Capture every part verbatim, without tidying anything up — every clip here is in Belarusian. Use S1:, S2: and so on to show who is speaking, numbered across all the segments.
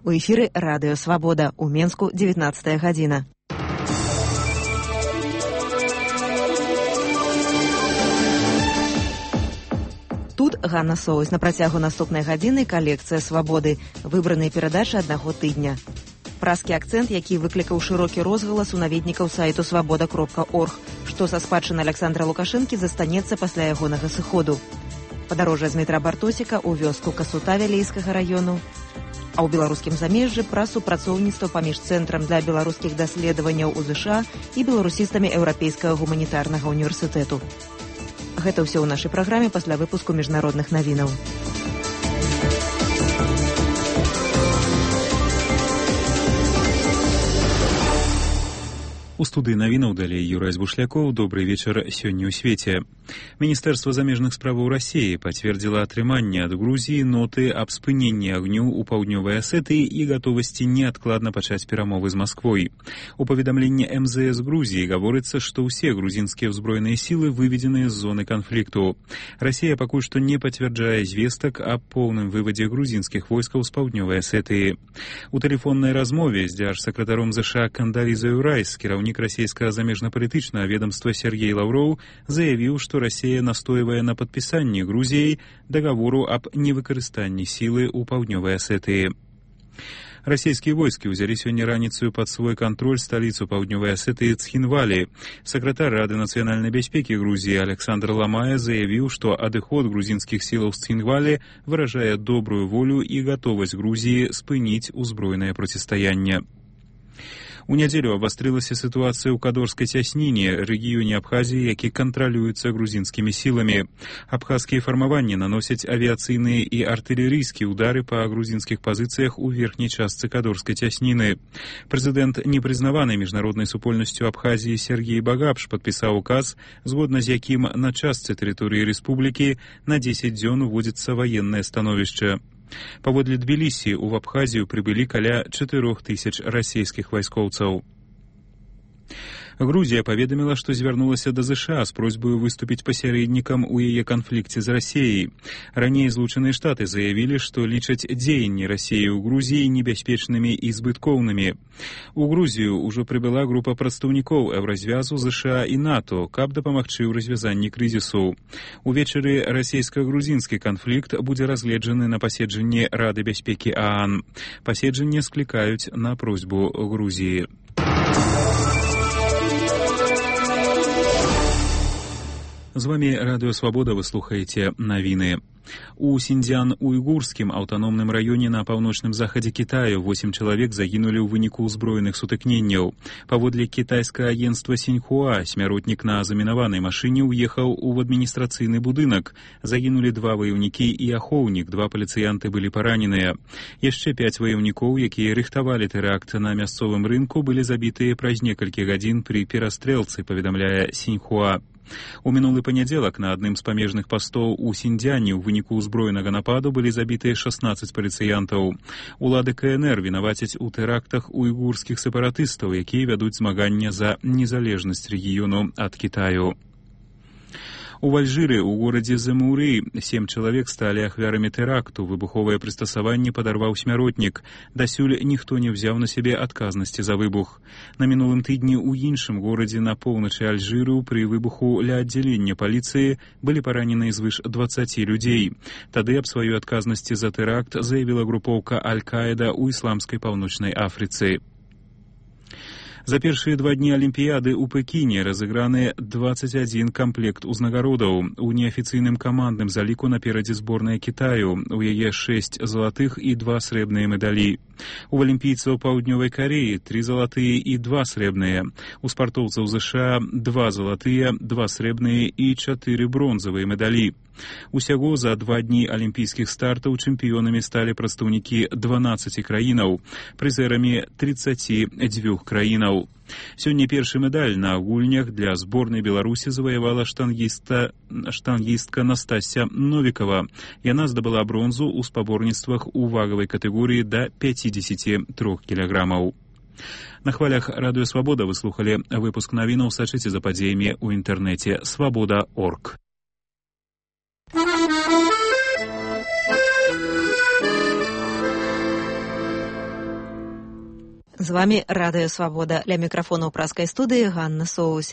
S1: У эфіры радыё Свабода. У Менску дзевятнаццатая гадзіна. Тут Ганна Соус. На працягу наступнай гадзіны калекцыя Свабоды. Выбраныя перадачы аднаго тыдня. Праскі акцэнт, які выклікаў шырокі розгалас у наведнікаў сайту свабода кропка орг, што са спадчыны Аляксандра Лукашэнкі застанецца пасля ягонага сыходу. Падарожжа з метра Бартосіка ў вёску Касута Вялейскага раёну. А ў беларускім замежжы пра супрацоўніцтва паміж Цэнтрам для беларускіх даследаванняў у ЗША і беларусістамі Еўрапейскага гуманітарнага універсітэту. Гэта ўсё ў нашай праграме пасля выпуску міжнародных навінаў.
S2: У студыі навінаў далей Юрай Збушлякоў. Добрый вечар сёння ў свеце. Міністэрства замежных справаў Расіі пацвердзіла атрыманне ад Грузіі ноты аб спыненні агню ў паўднёвай Асетыі і гатовасці неадкладна пачаць перамовы з Масквой. У паведамленні эм зэ эс Грузіі гаворыцца, што ўсе грузінскія ўзброеныя сілы выведзеныя з зоны канфлікту. Расія пакуль што не пацвярджае звестак аб поўным вывадзе грузінскіх войскаў з паўднёвай Асетыі. У тэлефоннай размове з дзяржсакратаром ЗША Кандалізаю Райс кіраўнік расійскага замежна-палітычнага ведомства Сергей Лаўроў заявіў, што Расія настойвае на падпісанні Грузіяй дагавору аб невыкарыстанні сілы ў паўднёвай Асетыі. Расійскія войскі ўзялі сёння раніцаю пад свой кантроль сталіцу паўднёвай Асетыі Цхінвалі. Сакратар Рады нацыянальнай бяспекі Грузіі Александр Ламая заявіў, што адыход грузінскіх сілаў з Цхінвалі выражае добрую волю і гатовасць Грузіі спыніць узброенае процістаянне. У нядзелю абвастрылася сітуацыя ў Кадорскай цясніне, рэгіёне Абхазіі, які кантралюецца грузінскімі сіламі. Абхазскія фармаванні наносяць авіяцыйныя і артылерыйскія ўдары па грузінскіх пазіцыях у верхняй частцы Кадорскай цясніны. Прэзідэнт непрызнаванай міжнароднай супольнасцю Абхазіі Сергей Багапш падпісаў указ, згодна з якім на частцы тэрыторыі рэспублікі на дзесяць дзён уводзіцца ваеннае становішча. Паводле Тбілісі ў Абхазію прыбылі каля чатырох тысяч расійскіх вайскоўцаў. Грузія паведаміла, што звярнулася да ЗША з просьбаю выступіць пасярэднікам у яе канфлікце з Расіяй. Раней Злучаныя Штаты заявілі, што лічаць дзеянні Расіі ў Грузіі небяспечнымі і збыткоўнымі. У Грузію ўжо прыбыла група прадстаўнікоў Еўразвязу, ЗША і НАТО, каб дапамагчы ў развязанні крызісу. Увечары расійска-грузінскі канфлікт будзе разгледжаны на паседжанні Рады бяспекі ААН. Паседжанне склікаюць на просьбу Грузіі. З вами Радыё Свабода, вы слухаеце навіны. У Сіньцзян-Уйгурскім аўтаномным раёне на паўночным захадзе Кітаю восем чалавек загінулі ў выніку ўзброеных сутыкненняў. Паводле кітайскага агенцтва Сіньхуа, смяротнік на замінаванай машыне ўехаў у адміністрацыйны будынак. Загінулі два ваяўнікі і ахоўнік, два паліцыянты былі параненыя. Яшчэ пяць ваяўнікоў, якія рыхтавалі тэракт на мясцовым рынку, былі забітыя праз некалькі гадзін пры перастрэлцы, паведамляе Сіньхуа. У мінулы панядзелак на адным з памежных пастоў у Сіньцзяне ў выніку ўзброенага нападу былі забітыя шаснаццаць паліцыянтаў. Улады КНР вінавацяць у тэрактах уйгурскіх сепаратыстаў, якія вядуць змаганне за незалежнасць рэгіёну ад Кітаю. У Альжыры, у горадзе Земуры, сем чалавек сталі ахвярамі тэракту. Выбуховае прыстасаванне падарваў смяротнік. Дасюль ніхто не ўзяў на сябе адказнасці за выбух. На мінулым тыдні ў іншым горадзе на поўначы Альжыру пры выбуху ля аддзялення паліцыі былі параненыя звыш дваццаці людзей. Тады аб сваёй адказнасці за тэракт заявіла групоўка Аль-Каіда ў ісламскай паўночнай Афрыцы. За першыя два дні Алімпіяды ў Пекіне разыграны дваццаць адзін камплект узнагародаў. У неафіцыйным камандным заліку наперадзе зборная Кітаю. У яе шэсць залатых і два срэбныя медалі. У алімпійцаў паўднёвай Кареі тры залатыя і два срэбныя. У спартоўцаў ЗША два залатыя, два срэбныя і чатыры бронзавыя медалі. Усяго за два дні алімпійскіх стартаў чэмпіёнамі сталі прадстаўнікі дванаццаці краінаў, прызэрамі трыццаці дзвюх краінаў. Сёння першы медаль на гульнях для зборнай Беларусі заваявала штангіста, штангістка Настасья Новікова. Яна здабыла бронзу ў спаборніцтвах у вагавай катэгорыі да пяцідзесяці трох кілаграмаў. На хвалях Радыё Свабода вы слухалі выпуск навінаў. Сачыце за падзеямі ў інтэрнэце свабода точка орг.
S1: З вами Радыё Свабода. Ля мікрафона ў праскай студыі Ганна Соусь.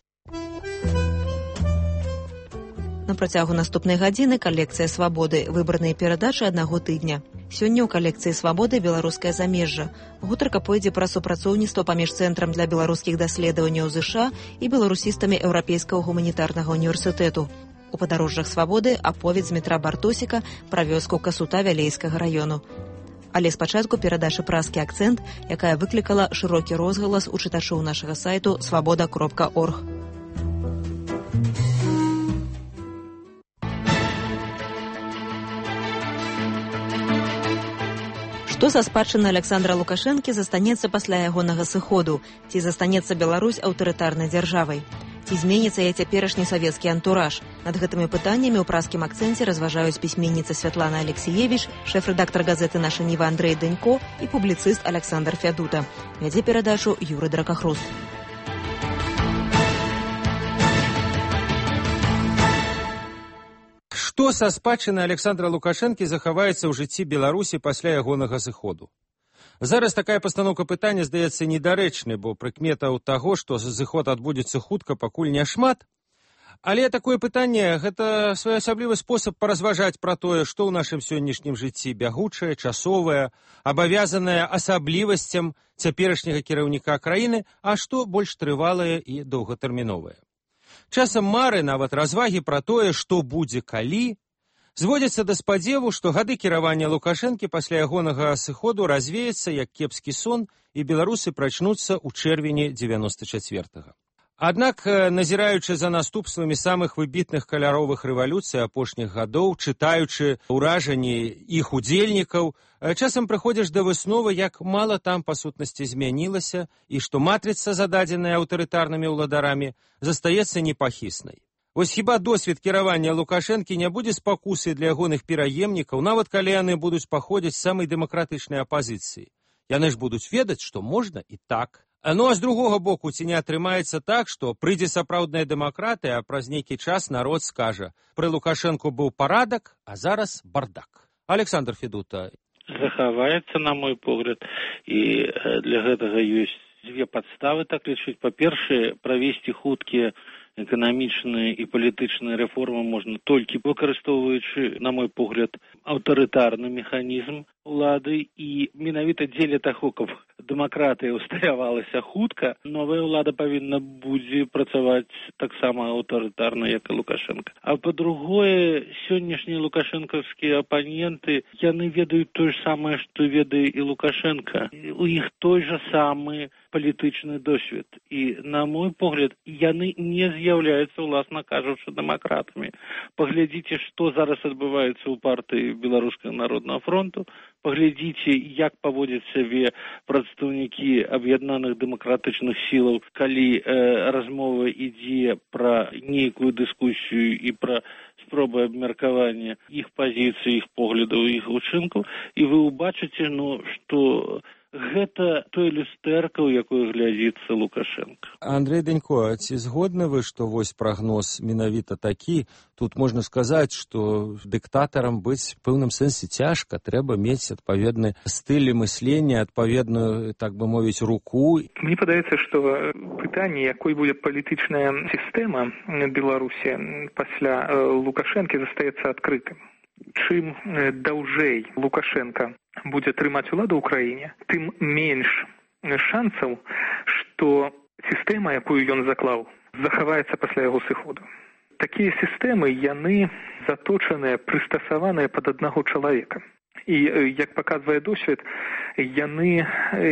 S1: На працягу наступнай гадзіны калекцыя «Свабоды». Выбраныя перадачы аднаго тыдня. Сёння ў калекцыі «Свабоды» беларускае замежжа. Гутарка пойдзе пра супрацоўніцтва паміж Цэнтрам для беларускіх даследаванняў ЗША і беларусістамі Еўрапейскага гуманітарнага універсітэту. У падарожжах «Свабоды» аповед Дмітра Бартосіка пра вёску Касута Вялейскага раёну. Але спачатку перадача «Праскі акцэнт», якая выклікала шырокі розгалас у чытачоў нашага сайту свабода кропка орг. Што са спадчыны Аляксандра Лукашэнкі застанецца пасля ягонага сыходу? Ці застанецца Беларусь аўтарытарнай дзяржавай? Ці зменіцца яе цяперашні савецкі антураж? Над гэтымі пытаннямі ў праскім акцэнце разважаюць пісьменніца Святлана Алексіевіч, шэф-рэдактар газеты «Наша Ніва» Андрэй Дэнько і публіцыст Аляксандр Фядута. Вядзе перадачу Юры Дракахруст.
S3: Што са спадчыны Аляксандра Лукашэнкі захаваецца ў жыцці Беларусі пасля ягонага сыходу? Зараз такая пастаноўка пытання здаецца недарэчнай, бо прыкметаў таго, што зыход адбудзецца хутка, пакуль няшмат. Але такое пытанне – гэта своеасаблівы спосаб паразважаць пра тое, што ў нашым сённяшнім жыцці бягучае, часовае, абавязанае асаблівасцям цяперашняга кіраўніка краіны, а што больш трывалае і доўгатэрміновае. Часам мары, нават развагі пра тое, што будзе калі, зводзяцца да спадзеву, што гады кіравання Лукашэнкі пасля ягонага сыходу развеецца як кепскі сон, і беларусы прачнуцца ў чэрвені дзевяноста чацвёртага. Аднак, назіраючы за наступствамі самых выбітных каляровых рэвалюцый апошніх гадоў, чытаючы ўражанні іх удзельнікаў, часам прыходзіш да высновы, як мала там па сутнасці змянілася і што матрыца, зададзеная аўтарытарнымі ўладарамі, застаецца непахіснай. Вось хіба досвед кіравання Лукашэнкі не будзе спакусай для ягоных пераемнікаў, нават калі яны будуць паходзіць з самай дэмакратычнай апазіцыі. Яны ж будуць ведаць, што можна і так. Ну а з другога боку, ці не атрымаецца так, што прыйдзе сапраўдная дэмакратыя, а праз нейкі час народ скажа: пры Лукашэнку быў парадак, а зараз бардак. Аляксандр Фядута.
S4: Захаваецца, на мой погляд, і для гэтага ёсць дзве падставы, так лічыць. Па-першае, правесці хуткія эканамічныя і палітычныя рэформы можна толькі выкарыстоўваючы, на мой погляд, аўтарытарны механізм улады, і менавіта дзеля таго, каб дэмакратыя ўсталявалася хутка, новая ўлада павінна будзе працаваць таксама аўтарытарна, як і Лукашэнка. А па-другое, сённяшнія лукашэнкаўскія апаненты, яны ведаюць тое ж самае, што ведае і Лукашэнка. У іх той жа самы палітычны досвед. І, на мой погляд, яны не з'яўляюцца, уласна кажучы, дэмакратамі. Паглядзіце, што зараз адбываецца ў партыі Беларускага народнага фронту, паглядзіце, як паводзяць сябе прадстаўнікі аб'яднаных дэмакратычных сілаў, калі э, размова ідзе пра нейкую дыскусію і пра спробы абмеркавання іх пазіцый, іх поглядаў, іх учынкаў, і вы ўбачыце, ну, што гэта той люстэрка, у якой глядзіцца Лукашэнка.
S3: Андрэй Дэнько, ці згодны вы, што вось прагноз менавіта такі? Тут можна сказаць, што дыктатарам быць в пэўным сэнсе цяжка, трэба мець адпаведны стыль мыслення, адпаведную, так бы мовіць, руку.
S5: Мне падаецца, што пытанне, якой будзе палітычная сістэма Беларусі пасля Лукашэнкі, застаецца адкрытым. Чым даўжэй Лукашенко будзе трымаць уладу ў краіне, тым менш шансаў, што сістэма, якую ён заклаў, захаваецца пасля яго сыходу. Такія сістэмы, яны заточаныя, прыстасаваныя пад аднаго чалавека. І, як паказвае досвед, яны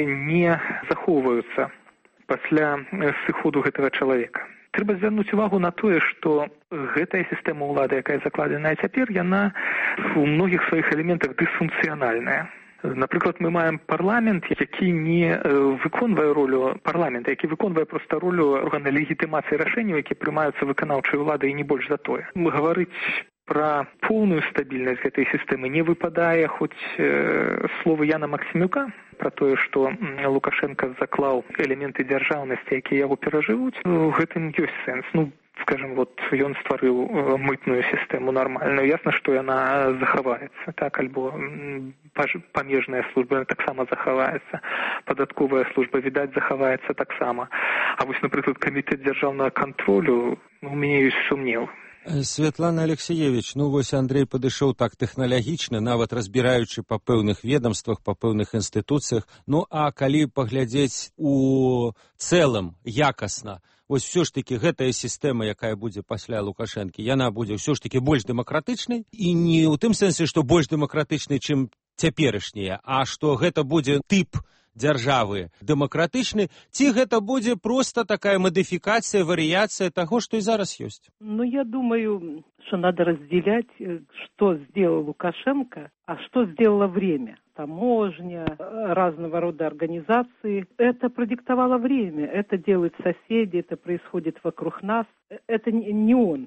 S5: не захоўваюцца пасля сыходу гэтага чалавека. Трэба звярнуць увагу на тое, што гэтая сістэма ўлады, якая закладзеная цяпер, яна у многіх сваіх элементах дысфункцыянальная. Напрыклад, мы маем парламент, які не выконвае ролю парламента, які выконвае проста ролю органа легітымацыі рашэнняў, які прымаюцца выканаўчай уладай, і не больш за тое. Гаварыць пра поўную стабільнасць гэтай сістэмы не выпадае хоць э, словы Яна Максімюка пра тое, што Лукашенко заклаў элементы дзяржаўнасці, якія яго перажывуць. У гэтым ёсць сэнс. Ну, скажем, вот ён стварыў мытную сістэму нармальную, ясна, што яна захаваецца, так, альбо памежная служба таксама захаваецца, падатковая служба, відаць, захаваецца таксама. А вось, напрыклад, камітэт дзяржаўнага кантролю, у мяне ёсць сумнеў.
S3: Святлана Алексеевич, ну вось Андрей падышоў так тэхналагічна, нават разбіраючы па пэўных ведомствах, па пэўных інстытуцыях. Ну а калі паглядзець у цэлым якасна, вось все ж таки гэтая сістэма, якая будзе пасля Лукашэнкі, яна будзе ўсё ж таки больш дэмакратычнай, і не ў тым сэнсе, што больш дэмакратычнай, чым цяперашняя, а што гэта будзе тып дзяржавы дэмакратычны, ці гэта будзе проста такая модификация, вариация того, что и зараз есть?
S6: Ну, я думаю, что надо разделять, что сделал Лукашенко, а что сделало время. Таможня, разного рода организации. Это продиктовало время, это делают соседи, это происходит вокруг нас. Это не он,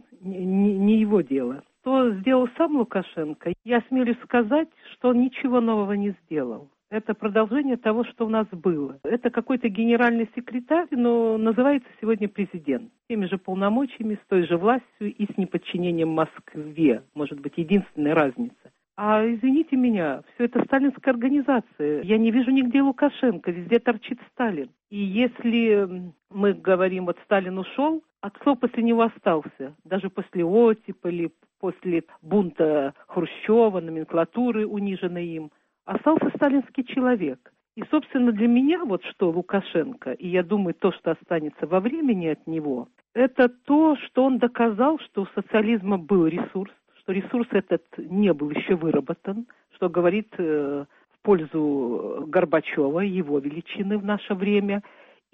S6: не его дело. Что сделал сам Лукашенко, я смелюсь сказать, что он ничего нового не сделал. Это продолжение того, что у нас было. Это какой-то генеральный секретарь, но называется сегодня президент. С теми же полномочиями, с той же властью и с неподчинением Москве. Может быть, единственная разница. А извините меня, все это сталинская организация. Я не вижу нигде Лукашенко, везде торчит Сталин. И если мы говорим, вот Сталин ушел, а кто после него остался? Даже после оттепели, после бунта Хрущева, номенклатуры, униженной им. Остался сталинский человек. И, собственно, для меня вот что Лукашенко, и я думаю, то, что останется во времени от него, это то, что он доказал, что у социализма был ресурс, что ресурс этот не был еще выработан, что говорит э, в пользу Горбачева, его величины в наше время.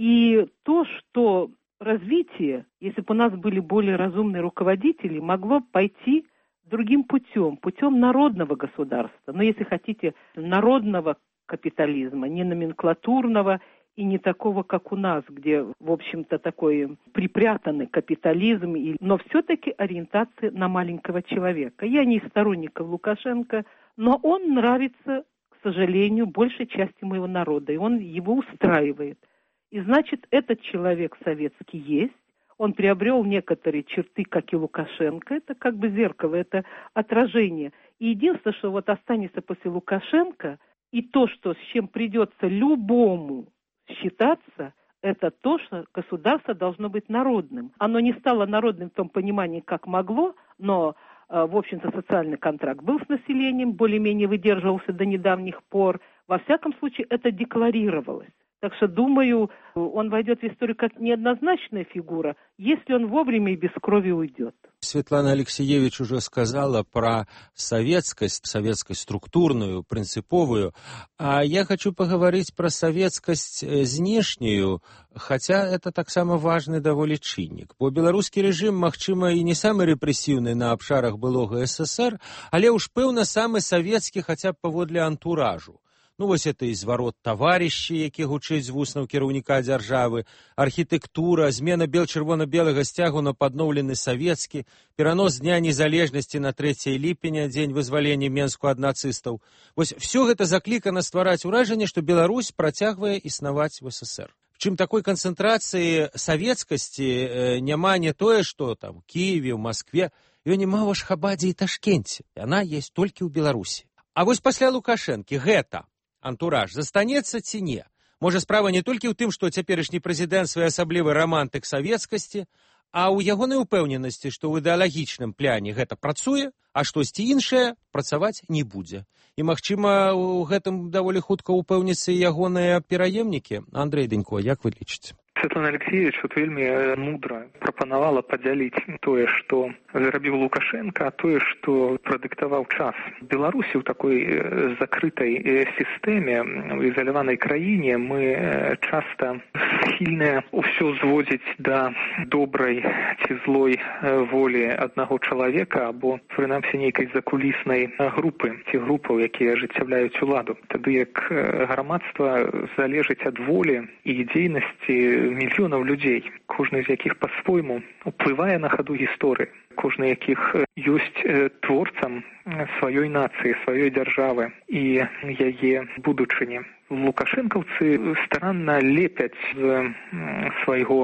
S6: И то, что развитие, если бы у нас были более разумные руководители, могло пойти другим путем, путем народного государства. Но если хотите, народного капитализма, не номенклатурного и не такого, как у нас, где, в общем-то, такой припрятанный капитализм, но все-таки ориентация на маленького человека. Я не из сторонников Лукашенко, но он нравится, к сожалению, большей части моего народа, и он его устраивает. И значит, этот человек советский есть. Он приобрел некоторые черты, как и Лукашенко. Это как бы зеркало, это отражение. И единственное, что вот останется после Лукашенко, и то, что, с чем придется любому считаться, это то, что государство должно быть народным. Оно не стало народным в том понимании, как могло, но, в общем-то, социальный контракт был с населением, более-менее выдерживался до недавних пор. Во всяком случае, это декларировалось. Так что, думаю, он войдет в историю как неоднозначная фигура, если он вовремя и без крови уйдет.
S3: Светлана Алексеевич уже сказала про советскость, советскость структурную, принциповую, а я хочу поговорить про советскость знешнюю, хотя это таксама важный даволі чыннік. Бо беларускі рэжым, магчыма, і не самы рэпрэсіўны на абшарах былога СССР, але ўж пэўна самы савецкі хаця б паводле антуражу. Ну, вось это і зварот таварышы, які гучыць з вуснаў кіраўніка дзяржавы, архітэктура, змена бел-чырвона-белага сцягу на падноўлены савецкі, перанос Дня незалежнасці на трэцяе ліпеня, дзень вызвалення Менску ад нацыстаў. Вось все гэта заклікана ствараць уражанне, што Беларусь працягвае існаваць в СССР. Чым такой канцэнтрацыі савецкасці няма не тое, што там у Киеве, у Москве, ее няма ў Ашхабадзе і Ташкенце. Яна есть толькі ў Беларусі. А вось пасля Лукашэнкі гэта антураж застанецца ці не? Можа, справа не толькі ў тым, што цяперашні прэзідэнт своеасаблівы рамантык савецкасці, а ў ягонай упэўненасці, што ў ідэалагічным пляне гэта працуе, а штосьці іншае працаваць не будзе. І, магчыма, у гэтым даволі хутка упэўніцца і ягоныя пераемнікі. Андрей Дэнько, як вы лічыце?
S5: Светлана Алексеевич вот вельмі мудра прапанавала падзяліць тое, што зрабіў Лукашенко, а тое, што прадыктаваў час. Беларусі ў такой закрытай сістэме, у ізаляванай краіне мы часта схільныя ўсё зводзіць да добрай ці злой волі аднаго чалавека або, прынамсі, нейкай закуліснай групы ці групаў, якія ажыццяўляюць уладу. Тады як грамадства залежыць ад волі і дзейнасці мільёнаў людзей, кожны з якіх па-свойму уплывае на хаду гісторыі, кожны якіх ёсць творцам сваёй нацыі, сваёй дзяржавы і яе будучыні. Лукашэнкаўцы старанна лепяць з свайго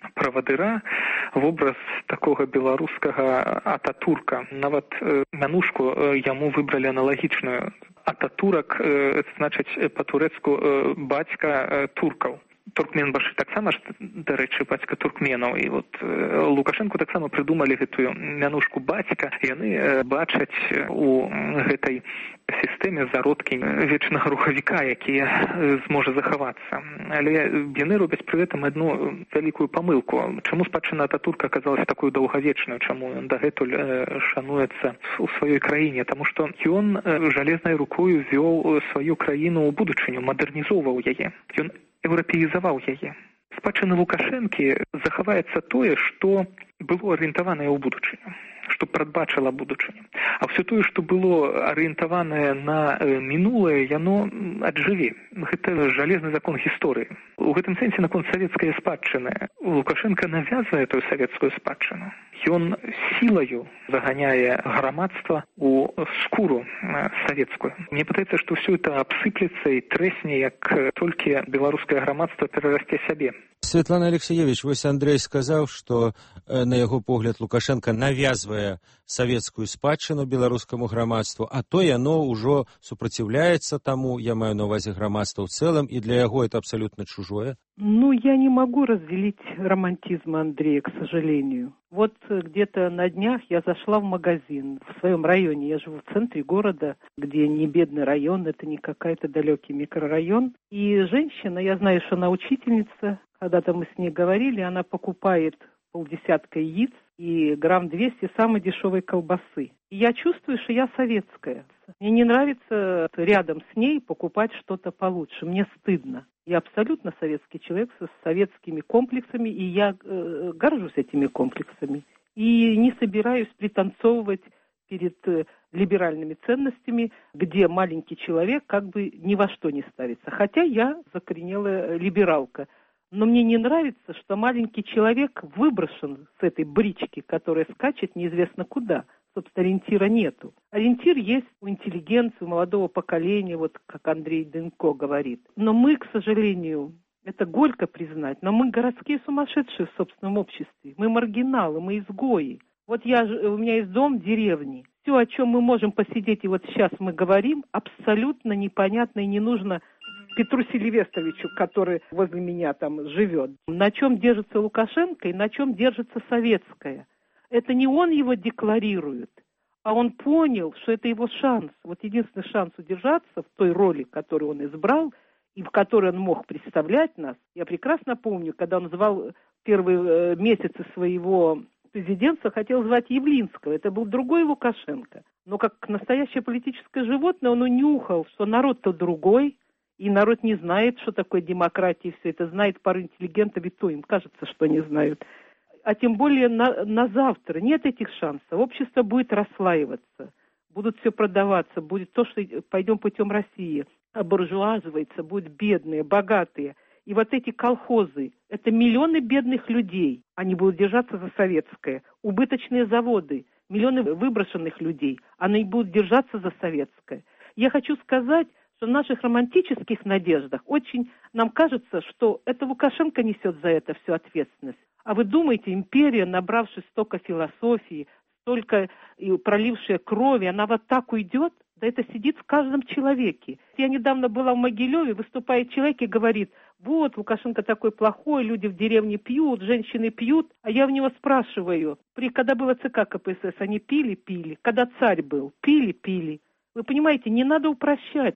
S5: правадыра, вобраз такога беларускага Ататурка. Нават э, мянушку э, яму выбралі аналагічную. Ататурак, э, значыць, па-турэцку э, бацька э, туркаў. Туркменбашы таксама ж, дарэчы, бацька туркменаў. І вот э, Лукашэнку таксама прыдумалі гэтую мянушку бацька. Яны э, бачаць у гэтай сістэме зародкі вечнага рухавіка, які э, зможа захавацца. Але яны робяць пры гэтым адну вялікую памылку. Чаму спадчына Ататурка аказалася такую даўгавечную? Чаму ён дагэтуль э, шануецца у сваёй краіне? Таму што ён э, жалезнай рукою вёў сваю краіну ў будучыню, мадэрнізоўваў яе. Ён еўрапеізаваў яе. Спадчына Лукашэнкі захаваецца тое, што было арыентаванае ў будучыню, што прадбачыла будучыню. А ўсё тое, што было арыентаванае на мінулае, яно аджыве. Гэта жалезны закон гісторыі. У гэтым сэнсе наконт савецкай спадчыны Лукашенко навязвае тую савецкую спадчыну. Ён сілаю заганяе грамадства у скуру савецкую. Мне падаецца, што ўсё это абсыплецца і трэсне, як толькі беларускае грамадства перарасце сябе.
S3: Светлана Алексеевич, вось Андрей сказаў, што на яго погляд Лукашенко навязвае савецкую спадчыну беларускаму грамадству, а то яно ўжо супраціўляецца таму, я маю на ўвазе грамадства ў цэлым, і для яго это абсолютно чужое.
S6: Ну, я не могу разделить романтизм Андрея, к сожалению. Вот где-то на днях я зашла в магазин в своем районе. Я живу в центре города, где не бедный район, это не какой-то далекий микрорайон. И женщина, я знаю, что она учительница, когда-то мы с ней говорили, она покупает полдесятка яиц и грамм двести самой дешевой колбасы. И я чувствую, что я советская. Мне не нравится рядом с ней покупать что-то получше. Мне стыдно. Я абсолютно советский человек с советскими комплексами, и я э, горжусь этими комплексами. И не собираюсь пританцовывать перед э, либеральными ценностями, где маленький человек как бы ни во что не ставится. Хотя я закоренелая либералка. Но мне не нравится, что маленький человек выброшен с этой брички, которая скачет неизвестно куда. Собственно, ориентира нету. Ориентир есть у интеллигенции, у молодого поколения, вот как Андрей Дынко говорит. Но мы, к сожалению, это горько признать, но мы городские сумасшедшие в собственном обществе. Мы маргиналы, мы изгои. Вот я, у меня есть дом в деревне. Все, о чем мы можем посидеть, и вот сейчас мы говорим, абсолютно непонятно и не нужно Петру Селивестровичу, который возле меня там живет. На чем держится Лукашенко и на чем держится советская. Это не он его декларирует, а он понял, что это его шанс. Вот единственный шанс удержаться в той роли, которую он избрал, и в которой он мог представлять нас. Я прекрасно помню, когда он звал первые месяцы своего президентства, хотел звать Явлинского. Это был другой Лукашенко. Но как настоящее политическое животное он унюхал, что народ-то другой, и народ не знает, что такое демократия, и все это знает пару интеллигентов, и то им кажется, что не знают. А тем более на, на завтра нет этих шансов. Общество будет расслаиваться, будут все продаваться, будет то, что пойдем путем России, обуржуазывается, будут бедные, богатые. И вот эти колхозы, это миллионы бедных людей, они будут держаться за советское. Убыточные заводы, миллионы выброшенных людей, они будут держаться за советское. Я хочу сказать, что в наших романтических надеждах очень нам кажется, что это Лукашенко несет за это всю ответственность. А вы думаете, империя, набравшись столько философии, столько пролившая крови, она вот так уйдет? Да это сидит в каждом человеке. Я недавно была в Могилеве, выступает человек и говорит, вот, Лукашенко такой плохой, люди в деревне пьют, женщины пьют. А я у него спрашиваю, при, когда было ЦК КПСС, они пили, пили. Когда царь был, пили, пили. Вы понимаете, не надо упрощать.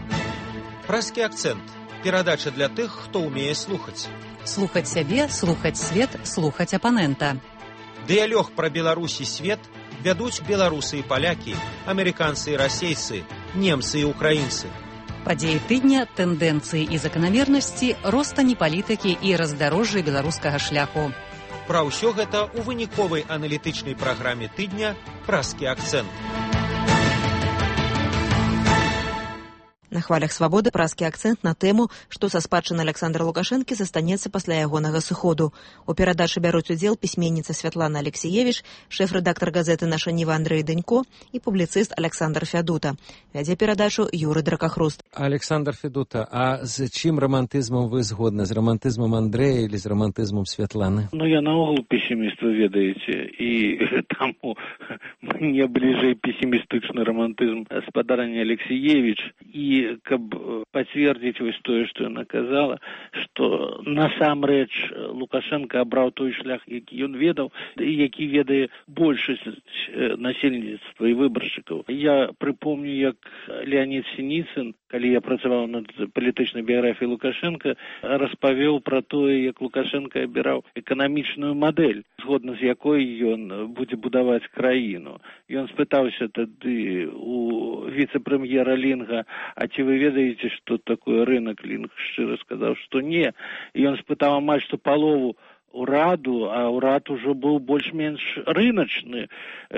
S3: Пражскі акцент. Перадача для тых, хто ўмее слухаць.
S7: Слухаць сябе, слухаць свет, слухаць апанента.
S3: Дыялог пра Беларусь і свет вядуць беларусы і палякі, амерыканцы і расейцы, немцы і украінцы.
S7: Падзеі тыдня, тэндэнцыі і заканамернасці, ростані палітыкі і раздарожжы беларускага шляху.
S3: Пра ўсё гэта ў выніковай аналітычнай праграме тыдня «Пражскі акцент».
S1: На хвалях свабоды празкі акцэнт на тэму, што са спадчыны Александра Лукашэнкі застанецца пасля ягонага сыходу. У перадачы бяруць удзел пісьменніца Святлана Алексіевіч, шэф-рэдактар газеты «Наша Ніва» Андрэй Дэнько і публіцыст Александр Фядута. Вядзе перадачу Юры Дракахруст.
S3: Александр Фядута, а з чым рамантызмам вы згодны? З рамантызмам Андрэя или з рамантызмам Святланы?
S4: Ну, я наогул пессіміст, вы ведаеце, і таму мне бліжэй пессімістычны рамантызм спадарня Алексіевіч. І каб пацвердзіць вось тое, што яна казала, што насамрэч Лукашенко абраў той шлях, які ён ведаў, і які ведае большасць насельніцтва і выбаршчыкаў. Я прыпомню, як Леонид Синіцын, калі я працаваў над палітычнай біяграфіяй Лукашенка, распавёў пра тое, як Лукашенко абіраў эканамічную мадэль, згодна з якой ён будзе будаваць краіну. Ён спытаўся тады у віцэ-прэм'ера Лінга: а ці вы ведаеце, што такое рынок? Лінг шчыра сказаў, што не. І ён спытаў амаль што палову ураду, а ўрад ужо быў больш-менш рыначны.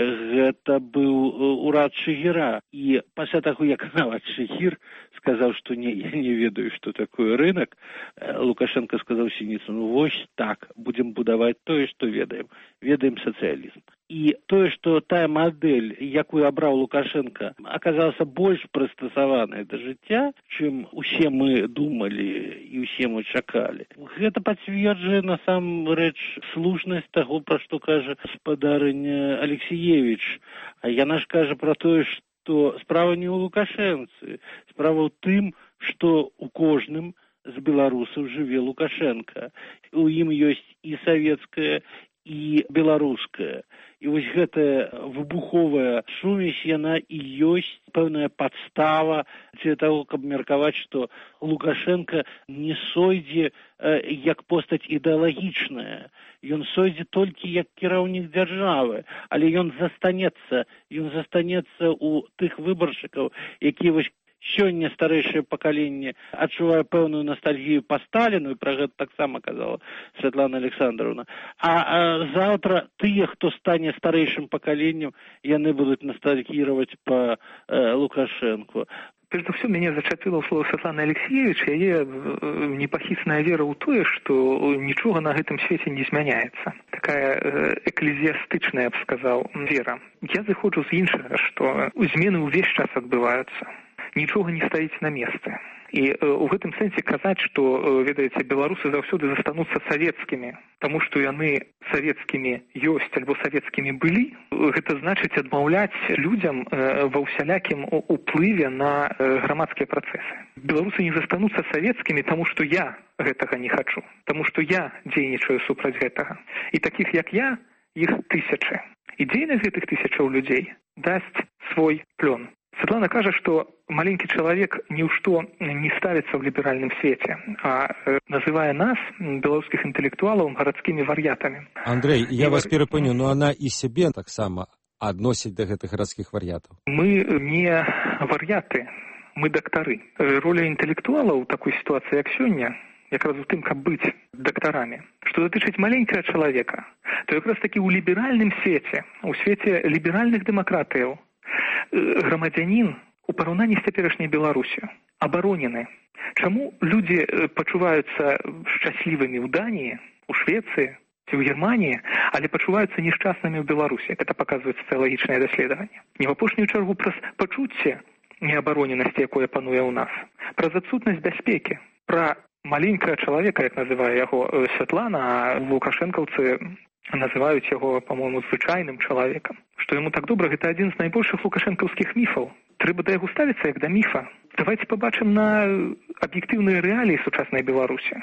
S4: Гэта быў урад Шыгіра. І пасля таго, як нават Шыгір сказаў, што не, я не ведаю, што такое рынок, Лукашенко сказаў Сініцыну: вось так, будзем будаваць тое, што ведаем. Ведаем сацыялізм. І тое, што тая мадэль, якую абраў Лукашенко, аказалася больш прыстасаваная да жыцця, чым усе мы думалі і усе мы чакалі. Гэта пацверджае насамрэч слушнасць таго, пра што кажа спадарыня Алексіевіч. А яна ж кажа пра тое, што справа не ў Лукашэнцы, справа ў тым, што у кожным з беларусаў жыве Лукашенко. У ім ёсць і савецкая, і беларуская. І вось гэтая выбуховая сумесь, яна і ёсць пэўная падстава для таго, каб меркаваць, што Лукашенко не сойдзе э, як постаць ідэалагічная. Ён сойдзе толькі як кіраўнік дзяржавы, але ён застанецца, ён застанецца ў тых выбаршчыкаў, якія вось сёння старэйшае пакаленне адчувае пэўную ностальгію па Сталіну, і пра гэта таксама казала Святлана Александровна. А, а заўтра тыя, хто стане старэйшым пакаленнем, яны будуць ностальгировать па э, Лукашенку.
S5: Прежде всего, меня зачапила слово Светланы Алексеевич, яе непахісная вера ў тое, што нічога на гэтым свеце не змяняецца. Такая эклезіастычная, я б сказаў, вера. Я зыходжу з іншага, што змены ўвесь час адбываюцца. Нічога не стаіць на месцы. І э, у гэтым сэнсе казаць, што, э, ведаеце, беларусы заўсёды застануцца савецкімі, таму што яны савецкімі ёсць альбо савецкімі былі, гэта значыць адмаўляць людзям э, ва ўсялякім уплыве на э, грамадскія працэсы. Беларусы не застануцца савецкімі, таму што я гэтага не хачу, таму што я дзейнічаю супраць гэтага. І такіх, як я, іх тысячы. І дзейнасць гэтых тысячаў людзей дасць свой плён. Светлана кажа, што маленькі чалавек ні ў што не ставіцца ў ліберальным свеце, а э, называе нас, беларускіх інтэлектуалаў, гарадскімі вар'ятамі.
S3: Андрэй, я і вас вар... перапыню, но она і сябе таксама адносіць да гэтых гарадскіх вар'ятаў.
S5: Мы не вар'яты, мы дактары. Роля інтэлектуалаў у такой сітуацыі, як сёння, якраз у тым, каб быць дактарамі. Што датычыць маленькага чалавека, то якраз такі ў ліберальным свеце, у свеце ліберальных дэмакратыяў, грамадзянін у параўнанні з цяперашняй Беларусю абаронены. Чаму людзі пачуваюцца шчаслівымі ў Даніі, у Швецыі ці ў Германіі, але пачуваюцца нешчаснымі ў Беларусі? Гэта паказваюць сацыялагічныя даследаванні. Не ў апошнюю чаргу праз пачуцце неабароненасці, якое пануе ў нас, праз адсутнасць бяспекі, пра маленькага чалавека, як называе яго Святлана, а лукашэнкаўцы называюць яго, па-моему, звычайным чалавекам. Што яму так добра, гэта адзін з найбольшых лукашэнкаўскіх міфаў. Трэба да яго ставіцца як да міфа. Давайте пабачым на аб'ектыўныя рэаліі сучаснай Беларусі.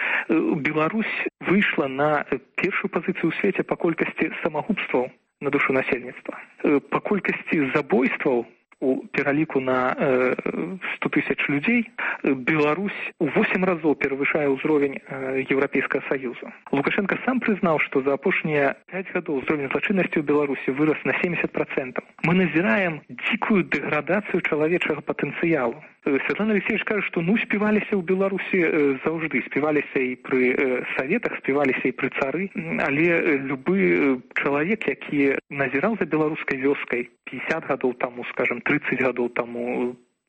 S5: Беларусь выйшла на першую пазіцыю ў свеце па колькасці самагубстваў на душу насельніцтва. Па колькасці забойстваў у пераліку на э, сто тысяч людзей Беларусь у восемь разоў перавышае ўзровень э, Еўрапейскага Саюза. Лукашенко сам прызнаў, што за апошнія пяць гадоў ўзровень злачыннасці ў Беларусі вырас на семьдесят процентов. Мы назіраем дзікую дэградацыю чалавечага патэнцыялу. Святлана Алексеевич кажа, што ну співаліся ў Беларусі э, заўжды, співаліся і пры э, саветах, співаліся і пры цары, але любы э, чалавек, які назіраў за беларускай вёскай пятьдесят гадоў таму, скажем, тридцать гадоў таму,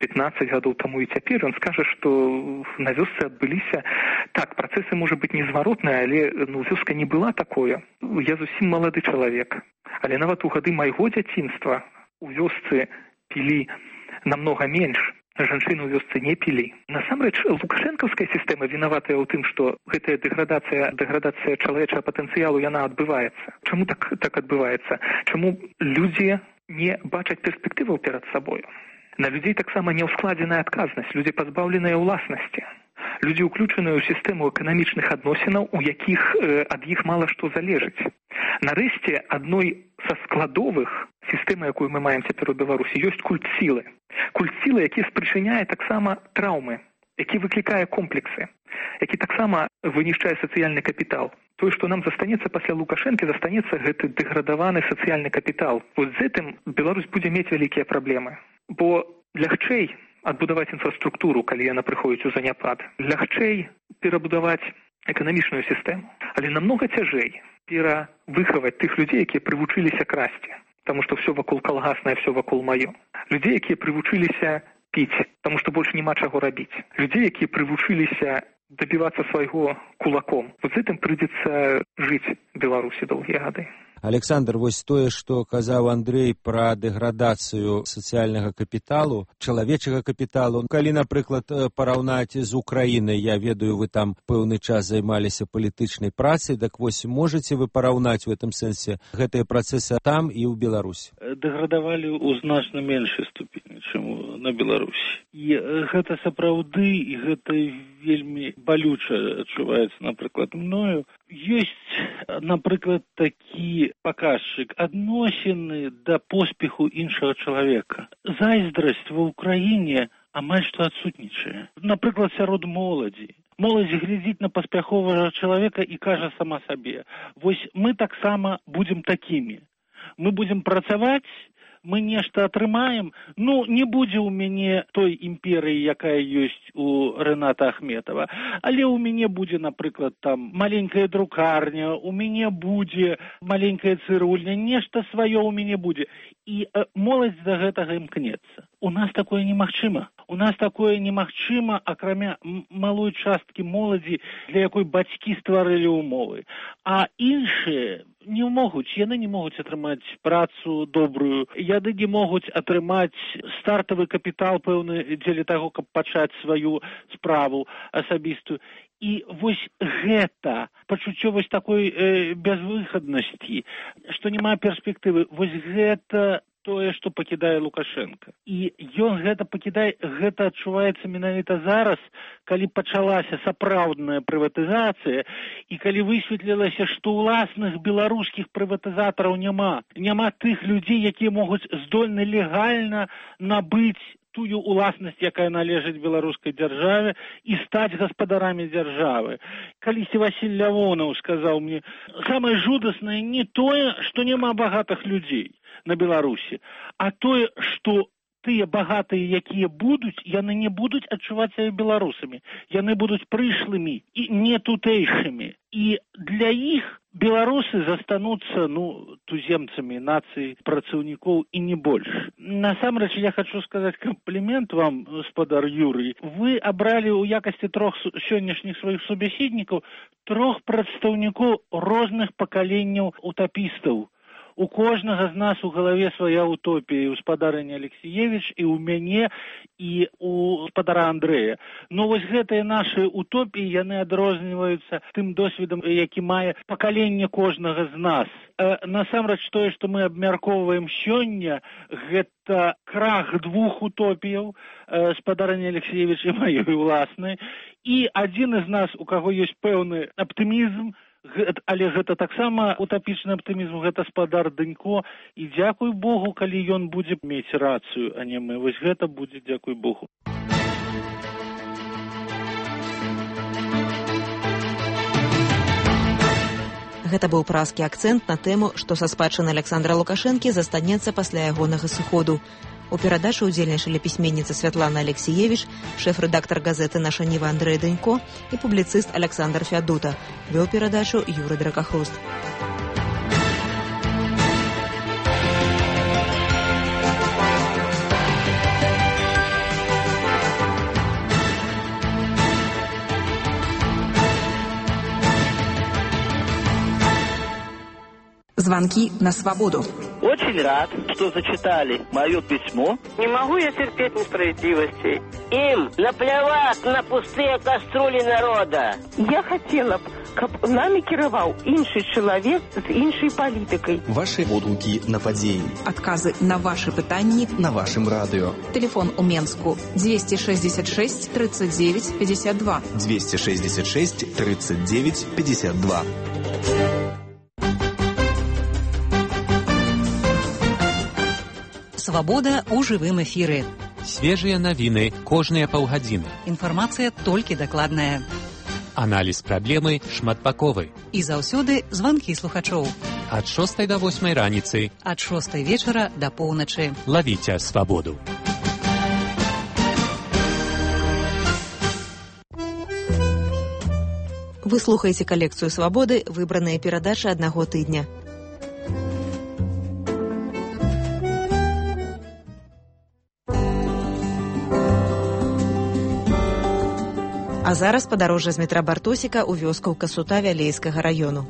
S5: пятнаццаць гадоў таму і цяпер, ён скажа, што на вёсцы адбыліся так, працэсы можа быць незваротныя, але ну, вёска не была такое. Я зусім малады чалавек, але нават у гады майго дзяцінства у вёсцы пілі намнога менш, жанчыны ў вёсцы не пілі. Насамрэч, лукашэнкаўская сістэма вінаватая ў тым, што гэтая дэградацыя, дэградацыя чалавечага патэнцыялу, яна адбываецца. Чаму так, так адбываецца? Чаму людзі не бачаць перспектываў перад сабою? На людзей таксама не ўскладзеная адказнасць, людзі пазбаўленыя ўласнасці. Людзі ўключаныя ў сістэму эканамічных адносінаў, у якіх э, ад іх мала што залежыць. Нарэшце, адной са складовых сістэмы, якую мы маем цяпер у Беларусі, ёсць культ сілы. Культ сілы, які спрычыняе таксама траўмы, які выклікае комплексы, які таксама вынішчае сацыяльны капітал. Тое, што нам застанецца пасля Лукашэнкі, застанецца гэты дэградаваны сацыяльны капітал. Вось з гэтым Беларусь будзе мець вялікія праблемы. Бо лягчэй адбудаваць інфраструктуру, калі яна прыходзіць у заняпад. Лягчэй перабудаваць эканамічную сістэму. Але намнога цяжэй перавыхаваць тых людзей, якія прывучыліся красці. Таму што ўсё вакол калгаснае, ўсё вакол маё. Людзей, якія прывучыліся піць, таму што больш няма чаго рабіць. Людзей, якія прывучыліся дабівацца свайго кулаком. Вот з гэтым прыйдзецца жыць Беларусі доўгія гады.
S3: Александр, вось тое, што казаў Андрэй пра дэградацыю сацыяльнага капіталу, чалавечага капіталу. Калі, напрыклад, параўнаць з Украінай, я ведаю, вы там пэўны час займаліся палітычнай працай, так вось можаце вы параўнаць у гэтым сэнсе гэтыя працэсы там і ў Беларусі?
S4: Дэградавалі ў значна меншай ступені, чым на Беларусі. І гэта сапраўды, і гэта вельмі балюча адчуваецца, напрыклад, мною. Ёсць, напрыклад, такі паказчык адносіны да поспеху іншага чалавека. Зайздрасць ва ўкраіне амаль што адсутнічае. Напрыклад, сярод моладзі. Моладзь глядзіць на паспяховага чалавека і кажа сама сабе: вось мы таксама будзем такімі. Мы будзем працаваць, мы нешта атрымаем, ну, не будзе ў мяне той імперыі, якая ёсць у Рэната Ахметова, але ў мяне будзе, напрыклад, там маленькая друкарня, у мяне будзе маленькая цырульня, нешта сваё ў мяне будзе. І э, моладзь да гэтага імкнецца. У нас такое немагчыма. У нас такое немагчыма, акрамя малой часткі моладзі, для якой бацькі стварылі ўмовы. А іншыя не могуць, яны не могуць атрымаць працу добрую, яны не могуць атрымаць стартавы капітал пэўны дзеля таго, каб пачаць сваю справу асабістую. І вось гэта пачуццё вось такой э, бязвыхаднасці, што няма перспектывы, вось гэта тое, што пакідае Лукашенко. І ён гэта пакідае, гэта адчуваецца менавіта зараз, калі пачалася сапраўдная прыватызацыя, і калі высветлілася, што ўласных беларускіх прыватызатараў няма. Няма тых людзей, якія могуць здольны легальна набыць тую уласнасць, якая належыць беларускай дзяржаве, і стаць гаспадарамі дзяржавы. Калісьці Васіль Лявонаў сказаў мне: самае жудаснае не тое, што няма багатых людзей на Беларусі, а тое, што тыя багатыя, якія будуць, яны не будуць адчуваць сябе беларусамі. Яны будуць прышлымі і не тутэйшымі. І для іх беларусы застануцца, ну, туземцамі нацыі працаўнікоў і не больш. Насамрэч, я хочу сказаць комплімент вам, гаспадар Юрый. Вы абралі ў якасці трох сённяшніх сваіх субяседнікаў трох прадстаўнікоў розных пакаленняў утапістаў. У кожнага з нас у галаве свая утопія, у гаспадарыні Алексіевіч, і ў мяне, і у гаспадара Андрэя. Но вось гэтыя нашы утопіі, яны адрозніваюцца тым досведам, які мае пакаленне кожнага з нас. Э, насамрэч, тое, што мы абмяркоўваем сёння, гэта крах двух утопіяў, э, гаспадарыні Алексіевіч і маёй уласнай, і адзін з нас, у каго ёсць пэўны аптымізм, але гэта таксама утапічны аптымізм, гэта гаспадар Дынько, і дзякуй Богу, калі ён будзе мець рацыю, а не мы. Вось гэта будзе, дзякуй Богу.
S1: Гэта быў празкі акцэнт на тэму, што са спадчыны Александра Лукашэнкі застанецца пасля ягонага сыходу. У перадачы ўдзельнічалі пісьменніца Святлана Алексіевіч, шэф-рэдактар газеты «Наша Ніва» Андрэй Дынько і публіцыст Александр Фядута. Вёў перадачу Юрый Дракахруст.
S8: Звонки на свободу.
S9: Очень рад, что зачитали мое письмо.
S10: Не могу я терпеть несправедливости.
S11: Им наплевать на пустые кастрюли народа.
S10: Я хотела б, каб нами кіраваў іншы чалавек з іншай палітыкай.
S12: Ваши водгукі на падзеі.
S8: Адказы на ваши пытанні
S12: на вашым радыё.
S8: Телефон у Менску двести шестьдесят шесть тридцать девять пятьдесят два.
S12: двести шестьдесят шесть тридцать девять пятьдесят два.
S7: Свабода ў жывым эфіры.
S13: Свежыя навіны кожныя паўгадзіны.
S7: Інфармацыя толькі дакладная.
S13: Аналіз праблемы шматбаковы.
S7: І заўсёды званкі слухачоў.
S13: Ад шостай да восьмай раніцы.
S7: Ад шостай вечара да поўначы.
S13: Лавіце свабоду.
S1: Вы слухаеце калекцыю «Свабоды», выбраныя перадачы аднаго тыдня. А зараз падарожжа з метра Бартосіка ў вёску Касута Вялейскага раёну.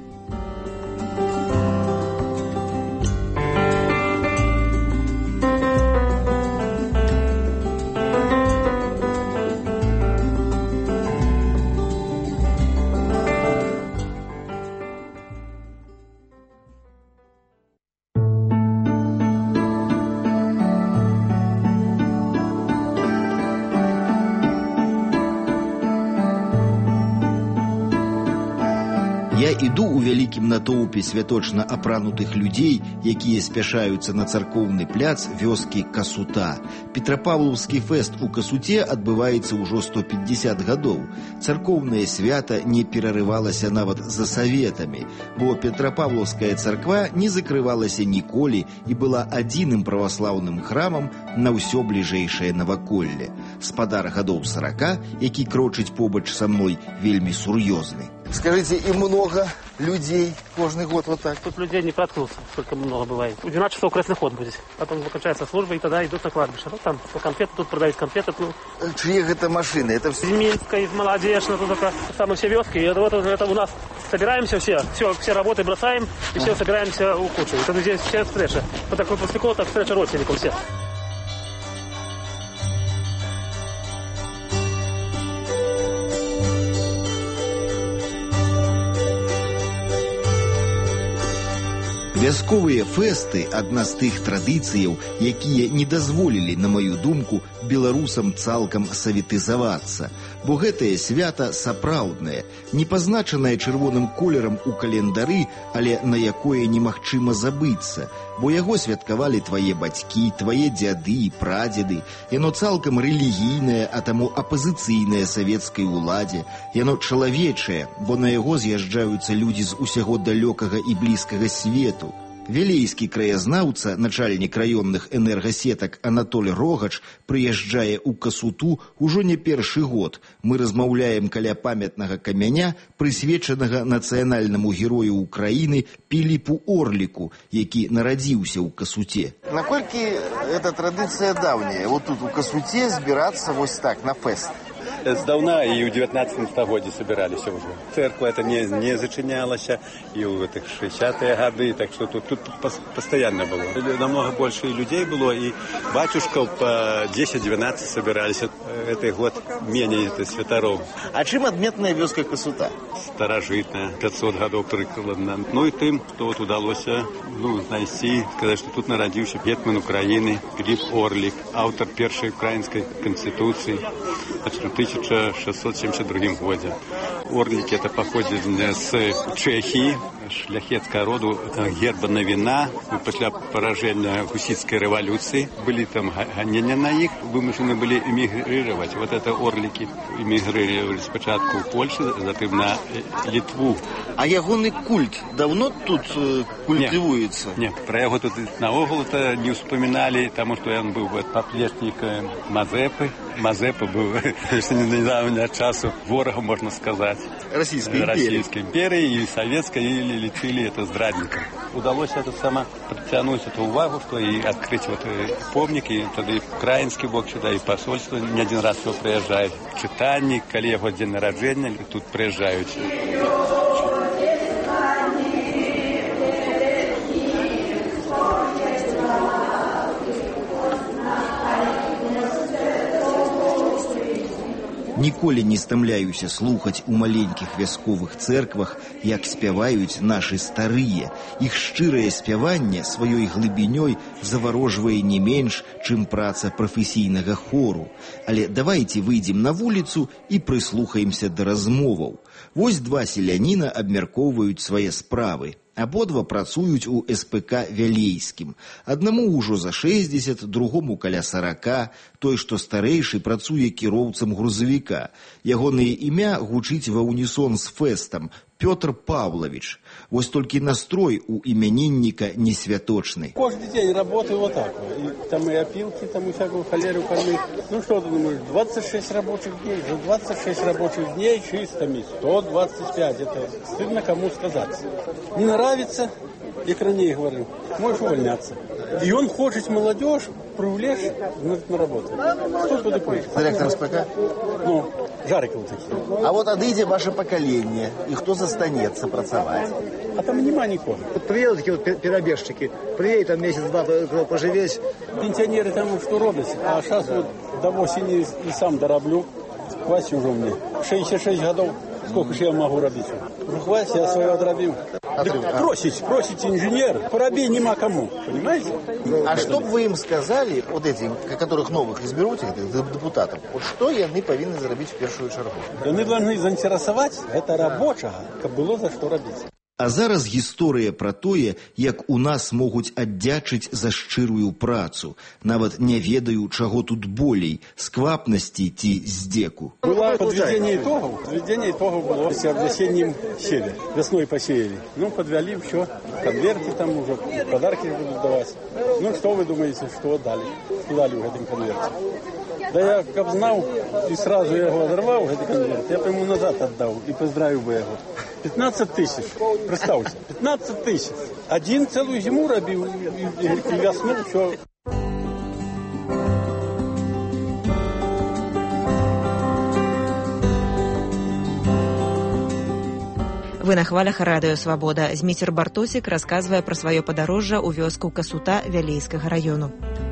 S14: Я іду ў вялікім натоўпе святочна апранутых людзей, якія спяшаюцца на царкоўны пляц вёскі Касута. Петрапавлаўскі фэст у Касуце адбываецца ўжо сто пятьдесят гадоў. Царкоўнае свята не перарывалася нават за саветамі, бо Петрапавлаўская царква не закрывалася ніколі і была адзіным праваслаўным храмам на ўсё бліжэйшае наваколле. Спадар гадоў сорока, які крочыць побач са мной, вельмі сур'ёзны.
S15: Скажите, и много людей каждый год вот так?
S16: Тут людей не проткнуться, сколько много бывает. В двенадцать часов крестный ход будет. Потом кончается служба, и тогда идут на кладбище. Ну, там по конфеты, тут продают конфеты. Ну.
S15: Чьи это машины? Это все...
S16: Из Минска, из Молодежного, тут только самые все вёски. И вот это у нас собираемся все, все, все работы бросаем, и все собираемся у кучи. Это здесь все встреча. Вот такой после кого так встреча родственников все.
S14: Вясковыя фэсты – адна з тых традыцыяў, якія не дазволілі, на маю думку, беларусам цалкам саветызавацца. Бо гэтае свята сапраўднае, не пазначанае чырвоным колерам у календары, але на якое немагчыма забыцца. Бо яго святкавалі твае бацькі, твае дзяды і прадзеды. Яно цалкам рэлігійнае, а таму апазіцыйнае савецкай уладзе. Яно чалавечае, бо на яго з'язджаюцца людзі з усяго далёкага і блізкага свету. Вялейскі краязнаўца, начальнік раённых энергасетак Анатоль Рогач прыязджае ў Касуту ўжо не першы год. Мы размаўляем каля памятнага камяня, прысвечанага нацыянальнаму герою Украіны Піліпу Орліку, які нарадзіўся ў Касуце.
S15: Наколькі эта традыцыя даўняя? Вот тут у Касуце збірацца вось так на фэст.
S17: Здавна и в девятнадцатом стагодзе собирались уже. Церковь это не, не зачинялась, и в этих шестидесятые годы, так что тут, тут постоянно было. Намного больше людей было, и батюшков по десять-двенадцать собирались. Это год менее это святоров.
S15: А чем отметная вёска Касута?
S17: Старожитная, пятьсот годов прикладно. Ну и тем, что вот удалось ну, найти, сказать, что тут народился гетман Украины Пилип Орлик, автор первой украинской конституции. В тысяча шестьсот семьдесят другом году. Орлики это походят с Чехии, шляхетского рода, герба новина. После поражения гуситской революции были там гонения на их, вымышлены были эмигрировать. Вот это орлики эмигрировали спочатку в Польшу, затем на Литву.
S15: А ягоный культ давно тут э, культивуется?
S17: Нет, нет, про его тут наогул-то не вспоминали, потому что он был поплечник Мазепы. Мазепа был с недавнего часу ворогом, можно сказать.
S15: Российской империи.
S17: Российской империи и советской, или лечили это здрадником. Удалось это само притянуть эту увагу, что и открыть вот помник, и тогда и украинский бок сюда, и посольство не один раз все приезжает. Читальник, коли его день рождения, тут приезжают.
S14: Ніколі не стамляюся слухаць у маленькіх вясковых цэрквах, як спяваюць нашы старыя. Іх шчырае спяванне сваёй глыбінёй заварожвае не менш, чым праца прафесійнага хору. Але давайте выйдзем на вуліцу і прыслухаемся да размоваў. Вось два селяніна абмяркоўваюць свае справы. Абодва працуюць у эс пэ ка Вялейскім. Аднаму ўжо за шэсцьдзесят, другому каля сарака. Той, што старэйшы, працуе кіроўцам грузавіка. Ягонае імя гучыць ва унісон з фэстам – Пётр Павлович. Вось толькі настрой у именинника не святочный.
S18: Каждый день работаю вот так. И там и опилки, там и всякую холеру кормить. Ну что ты думаешь, двадцать шесть рабочих дней, за двадцать шесть рабочих дней чистыми, сто двадцать пять. Это стыдно кому сказать. Не нравится, я ранее говорю, можешь увольняться. И он хочет молодежь привлечь на работу. Что туда пойдет?
S15: Директор эс пэ ка?
S18: Ну, Жарик вот такие.
S15: А вот отойдите ваше поколение, и кто застанется працавать?
S18: А там нема никого.
S19: Вот приедут такие вот перебежчики, приедет там месяц-два поживеть.
S18: Пенсионеры там что робят, а сейчас вот до осени и сам дороблю. Хватит уже мне. шестьдесят шесть годов. Сколько же я могу робить? Ну, хватит, я свое отробил.
S15: А
S18: да просить, просить инженер. Поробей нема кому, понимаете?
S15: А что бы вы им сказали, вот этим, которых новых изберут, этих депутатов, вот что яны повинны заробить в первую чергу?
S18: Яны должны заинтересовать, это рабочего, как было за что робить.
S14: А зараз гісторыя пра тое, як у нас могуць аддзячыць за шчырую працу. Нават не ведаю, чаго тут болей – сквапнасці ці здзеку.
S18: Было подведение итогов. Подведение итогов было в весеннем севе. Весной посеяли. Ну, подвели все. Конверты там уже, подарки будут давать. Ну, что вы думаете, что дали? Что дали в этом конверте? Да я как знал, и сразу я его оторвал, этот конверт, я бы ему назад отдал и поздравил бы его. пятнадцать тысяч, представьте, пятнадцать тысяч. Один целую зиму робил, и, и, и весну все.
S1: Вы на хвалях радыё «Свабода». Зміцер Бартосік расказвае пра сваё падарожжа ў вёску Касута Вялейскага раёну.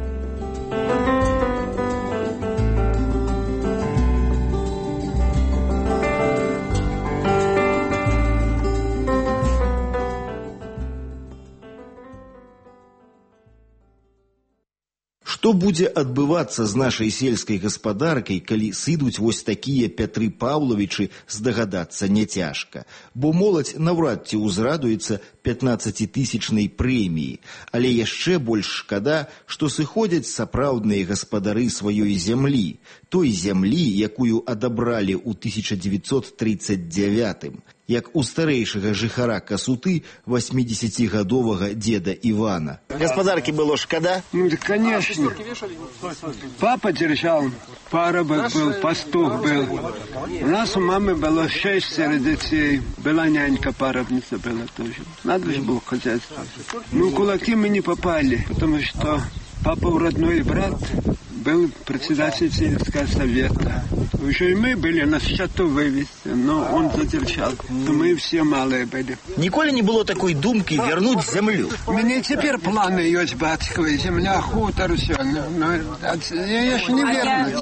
S14: Што будзе адбывацца з нашай сельскай гаспадаркай, калі сыдуць вось такія Пятры Паўлавічы, здагадацца не цяжка. Бо моладзь наўрад ці ўзрадуецца пятнаццацітысячнай прэміі. Але яшчэ больш шкада, што сыходзяць сапраўдныя гаспадары сваёй зямлі, той зямлі, якую адабралі ў тысяча дзевяцьсот тридцать девятым. Як у старэйшага жыхара Касуты восьмидесятигадовага деда Ивана.
S15: Господарки было шкода?
S20: Ну, да, конечно. Папа держал, парубок был, пастух был. У нас у мамы было шестеро детей. Была нянька, парубница была тоже. Надо же было хозяйство. Ну, кулаки мы не попали, потому что папа родной брат был председатель сельского совета. Еще и мы были на счету вывести, но он задержал. Мы все малые были.
S15: Николи не было такой думки вернуть землю?
S20: У меня теперь планы есть, батьковые. Земля, хутор, все. Но, но я еще не вернусь.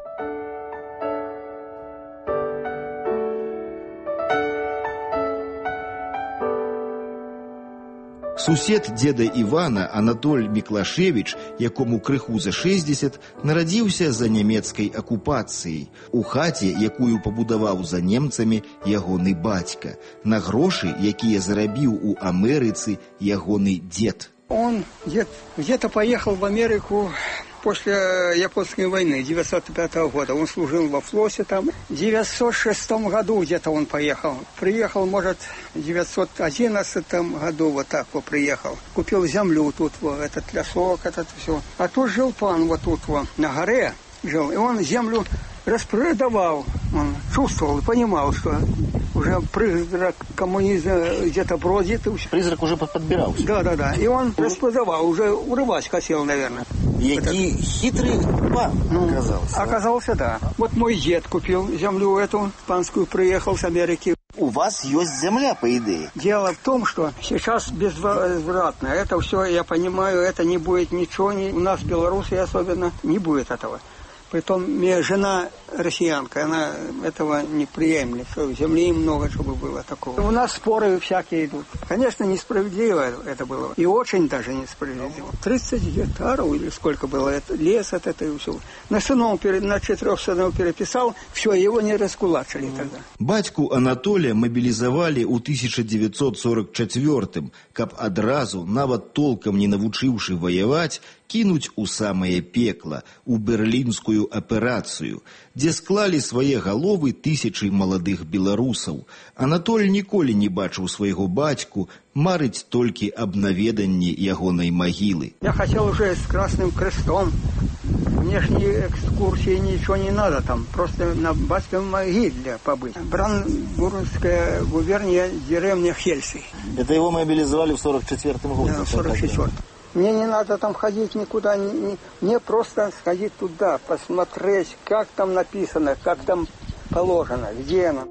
S14: Сусед деда Івана, Анатоль Міклашевіч, якому крыху за шэсцьдзесят, нарадзіўся за нямецкай акупацыяй. У хаце, якую пабудаваў за немцамі ягоны бацька. На грошы, якія зарабіў у Амерыцы ягоны дед.
S19: Он где-то поехал в Америку после Японской войны девятьсот пятого года. Он служил во флоте там. В девятьсот шестом году где-то он поехал. Приехал, может, в девятьсот одиннадцатом году вот так вот приехал. Купил землю тут, вот, этот лесок, этот все. А тут жил пан вот тут вот, на горе жил. И он землю распродавал. Он чувствовал и понимал, что уже призрак коммунизма где-то бродит.
S15: Призрак уже подбирался?
S19: Да, да, да. И он распродавал, уже урывать хотел, наверное.
S15: Який хитрый пан
S19: ну,
S15: оказался.
S19: Оказался, да. Вот мой дед купил землю эту, панскую, приехал с Америки.
S15: У вас есть земля, по идее?
S19: Дело в том, что сейчас безвозвратно. Это все, я понимаю, это не будет ничего. Не, у нас в Беларуси особенно не будет этого. Притом мне жена россиянка, она этого не приемлет, что земли много, чтобы было такого. У нас споры всякие идут. Конечно, несправедливо это было, и очень даже несправедливо. тридцать гектаров или сколько было, это, лес от этого и все. На сыном, на четырех сынов переписал, все, его не раскулачили тогда.
S14: Бацьку Анатолия мобілізавалі ў тысяча девятьсот сорок четвёртым, каб адразу, нават толкам не навучыўшы ваяваць, кінуць у самае пекла, у берлінскую аперацыю, дзе склалі свае галовы тысячы маладых беларусаў. Анатоль ніколі не бачыў свайго бацьку, марыць толькі аб наведанні ягонай магілы.
S19: Я хотел уже с Красным Крестом, внешние экскурсии, ничего не надо там, просто на батьковой могиле побыть. Бранденбургская губерния, деревня Хельсы.
S15: Это его мобилизовали в сорок четвёртом году?
S19: Да, в сорок четвёртом. Мне не надо там ходить никуда, не, не, мне просто сходить туда, посмотреть, как там написано, как там положено, где оно.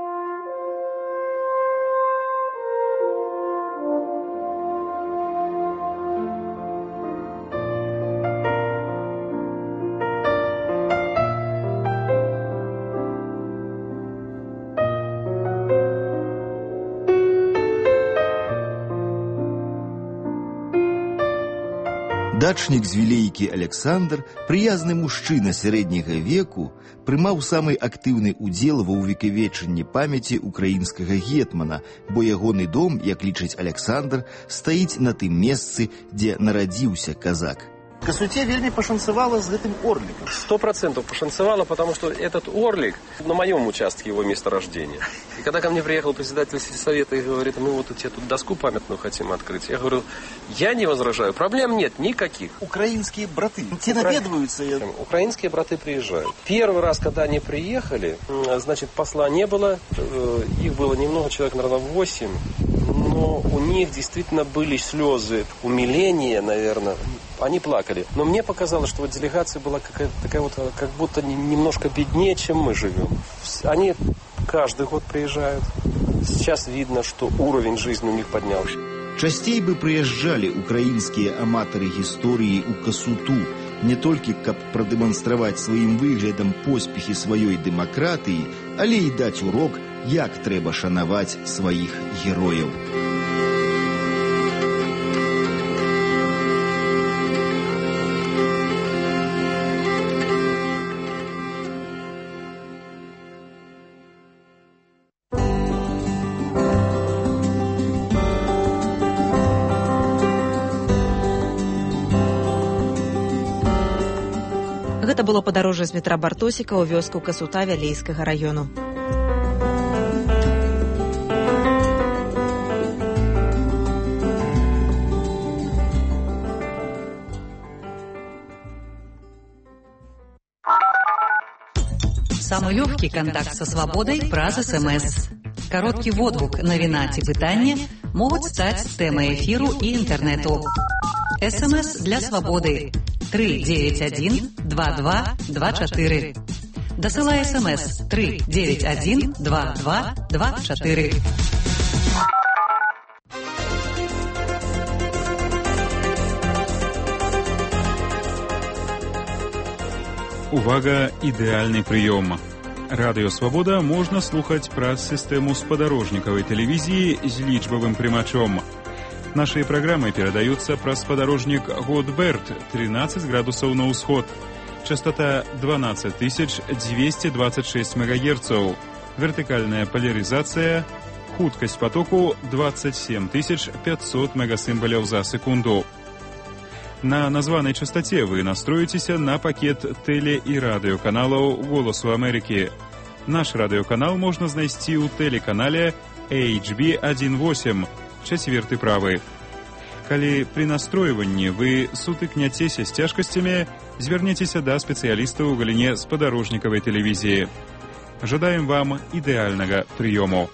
S14: Дачнік з Вілейкі Александр, прыязны мужчына сярэдняга веку, прымаў самы актыўны удзел ва ўвекавечанні памяці украінскага гетмана, бо ягоны дом, як лічыць Александр, стаіць на тым месцы, дзе нарадзіўся казак.
S15: Касуце вельми пошансовало с этим орликом.
S21: Сто процентов пошансовало, потому что этот орлик на моем участке его месторождения. И когда ко мне приехал председатель сельсовета и говорит, мы вот у тебя тут доску памятную хотим открыть, я говорю, я не возражаю, проблем нет никаких.
S15: Украинские браты, те Укра... наведываются. Я...
S21: Украинские браты приезжают. Первый раз, когда они приехали, значит, посла не было, их было немного, человек, наверное, восемь, но у них действительно были слезы умиления, наверное. Они плакали. Но мне показалось, что вот делегация была какая-то такая вот, как будто немножко беднее, чем мы живем. Они каждый год приезжают. Сейчас видно, что уровень жизни у них поднялся.
S14: Часцей бы прыязджалі украінскія аматары гісторыі ў Касуту, не толькі каб прадэманстраваць сваім выглядам поспехі сваёй дэмакратыі, але і даць урок, як трэба шанаваць сваіх герояў.
S1: Гэта было падарожжа з метра Бартосіка ў вёску Касута Вялейскага раёну.
S7: Самый легкий контакт со свободой праз СМС. Короткий водгук навіна ці пытанне могуць стаць тэмай эфіру і інтэрнэту. СМС для свободы три девять один два два два четыре. Досылай СМС три девять один два два два четыре.
S2: Увага, ідэальны прыём. Радыё Свабода можна слухаць праз сістэму спадарожнікавай тэлевізіі з лічбавым прымачом. Наши программы передаются праз спадарожник Годберт, тринадцать градусов на усход. Частота двенадцать тысяч двести двадцать шесть мегагерцов. Вертикальная поляризация. Хуткость потоку двадцать семь тысяч пятьсот мегасимволов за секунду. На названной частоте вы настроитесь на пакет теле- и радиоканалов «Голосу Америки». Наш радиоканал можно знайсці ў телеканале эйч би один восемь. Чацверты правы. Калі пры настройванні вы сутыкняцеся з цяжкасцямі, звярніцеся да спецыялістаў у галіне спадарожнікавай тэлевізіі. Жадаем вам ідэальнага прыёму.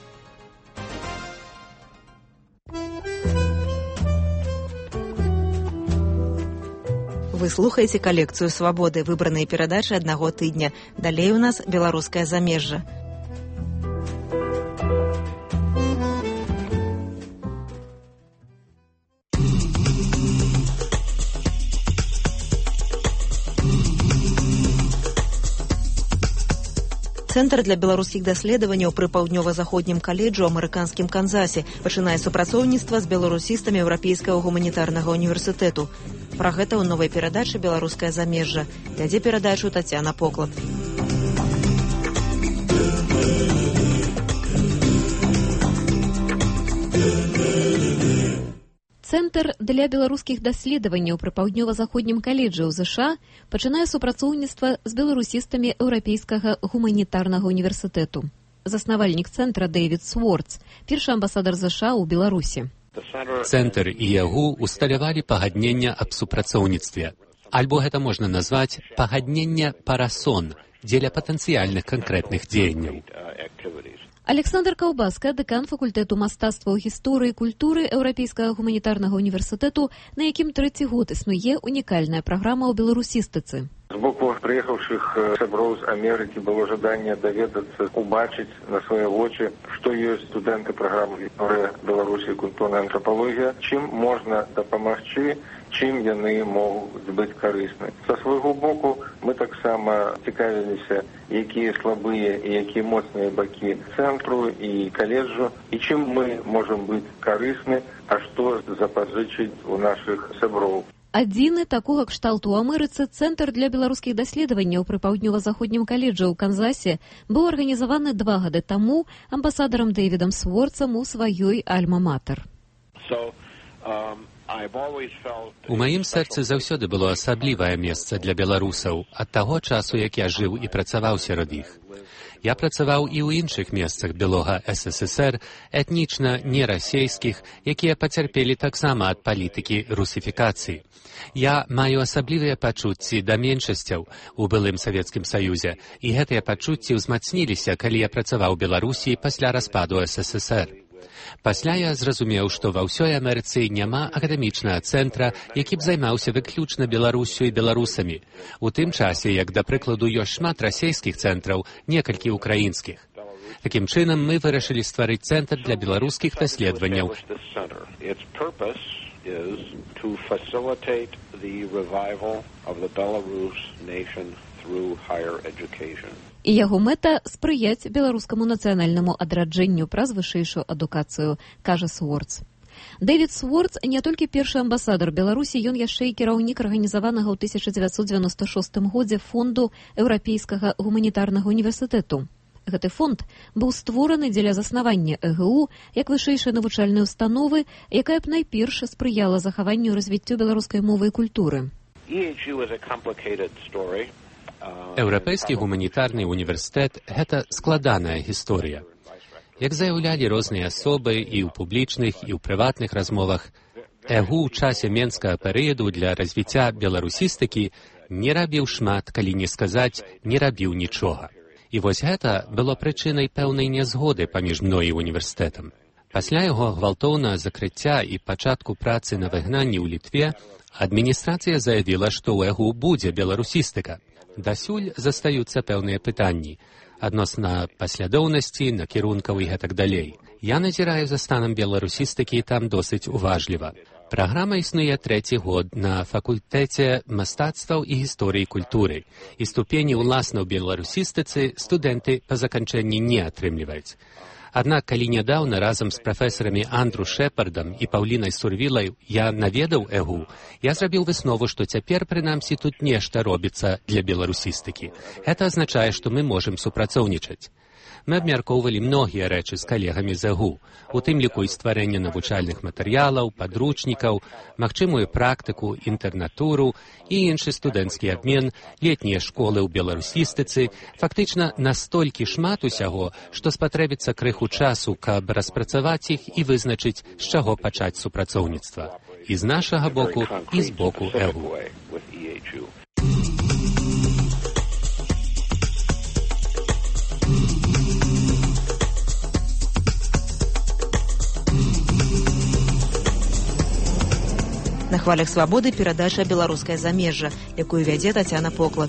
S1: Вы слухаеце калекцыю «Свабоды», выбраныя перадачы аднаго тыдня. Далей у нас беларускае замежжа. Цэнтр для беларускіх даследаванняў пры паўднёва-заходнім каледжу ў амерыканскім Канзасе пачынае супрацоўніцтва з беларусістамі Еўрапейскага гуманітарнага універсітэту. Пра гэта ў новай перадачы «Беларускае замежжа». Вядзе перадачу Тацяна Поклад.
S6: Цэнтр для беларускіх даследаванняў пры паўднёва-заходнім каледжы ў ЗША пачынае супрацоўніцтва з беларусістамі Еўрапейскага гуманітарнага універсітэту. Заснавальнік цэнтра Дэвід Сворц, першы амбасадар ЗША ў Беларусі.
S13: Цэнтр і ягу усталявалі пагаднення аб супрацоўніцтве. Альбо гэта можна назваць пагаднення парасон дзеля патэнцыяльных канкрэтных дзеянняў.
S6: Александр Каўбаска, дэкан факультэту мастацтваў гісторыі і культуры Еўрапейскага гуманітарнага універсітэту, на якім трэці год існуе унікальная праграма ў беларусістыцы.
S22: З боку прыехаўшых сяброў з Амерыкі было жаданне даведацца, убачыць на свае вочы, што ёсць студэнты праграмы «Гісторыя Беларусі і культурная антрапалогія», чым можна дапамагчы, чым яны могуць быць карысны. Са свайго боку мы таксама цікавіліся, якія слабыя і якія моцныя бакі цэнтру і каледжу, і чым мы можам быць карысны, а што запазычыць у нашых сяброў.
S6: Адзіны такога кшталту ў Амерыцы цэнтр для беларускіх даследаванняў пры паўднёва-заходнім каледжы ў Канзасе быў арганізаваны два гады таму амбасадарам Дэвідам Сворцам у сваёй альма-матэр.
S13: У маім сэрцы заўсёды было асаблівае месца для беларусаў ад таго часу, як я жыў і працаваў сярод іх. Я працаваў і ў іншых месцах былога эс эс эс эр, этнічна нерасейскіх, якія пацярпелі таксама ад палітыкі русіфікацыі. Я маю асаблівыя пачуцці да меншасцяў у былым Савецкім Саюзе, і гэтыя пачуцці ўзмацніліся, калі я працаваў у Беларусі пасля распаду эс эс эс эр. Пасля я зразумеў, што ва ўсёй Амерыцы няма акадэмічнага цэнтра, які б займаўся выключна Беларусю і беларусамі. У тым часе, як, да прыкладу, ёсць шмат расейскіх цэнтраў, некалькі украінскіх. Такім чынам, мы вырашылі стварыць цэнтр для беларускіх даследаванняў.
S6: І яго мэта – спрыяць беларускаму нацыянальнаму адраджэнню праз вышэйшую адукацыю, кажа Сворц. Дэвід Сворц не толькі першы амбасадар Беларусі, ён яшчэ і кіраўнік арганізаванага ў тысяча дзевяцьсот дзевяноста шостым годзе фонду Еўрапейскага гуманітарнага універсітэту. Гэты фонд быў створаны дзеля заснавання э гэ у як вышэйшай навучальнай установы, якая б найперш спрыяла захаванню і развіццю беларускай мовы і культуры.
S13: Еўрапейскі гуманітарны універсітэт – гэта складаная гісторыя. Як заяўлялі розныя асобы і ў публічных, і ў прыватных размовах, э гэ у ў часе менскага перыяду для развіцця беларусістыкі не рабіў шмат, калі не сказаць, не рабіў нічога. І вось гэта было прычынай пэўнай нязгоды паміж мной і універсітэтам. Пасля яго гвалтоўнага закрыцця і пачатку працы на выгнанні ў Літве адміністрацыя заявіла, што ў э гэ у будзе беларусістыка. Дасюль застаюцца пэўныя пытанні адносна паслядоўнасці, накірункаў і гэтак далей. Я назіраю за станам беларусістыкі там досыць уважліва. Праграма існуе трэці год на факультэце мастацтваў і гісторыі культуры, і ступені ўласна ў беларусістыцы студэнты па заканчэнні не атрымліваюць. Аднак, калі нядаўна разам з прафесарамі Андру Шэпардам і Паўлінай Сурвілай я наведаў э гэ у, я зрабіў выснову, што цяпер, прынамсі, тут нешта робіцца для беларусістыкі. Гэта азначае, што мы можам супрацоўнічаць. Мы абмяркоўвалі многія рэчы з калегамі з э гэ у, у тым ліку і стварэнне навучальных матэрыялаў, падручнікаў, магчымую практыку, інтэрнатуру і іншы студэнцкі абмен, летнія школы ў беларусістыцы, фактычна настолькі шмат усяго, што спатрэбіцца крыху часу, каб распрацаваць іх і вызначыць, з чаго пачаць супрацоўніцтва. І з нашага боку, і з боку э гэ у.
S1: На хвалях свабоды перадача «Беларускае замежжа», якую вядзе Тацяна Поклад.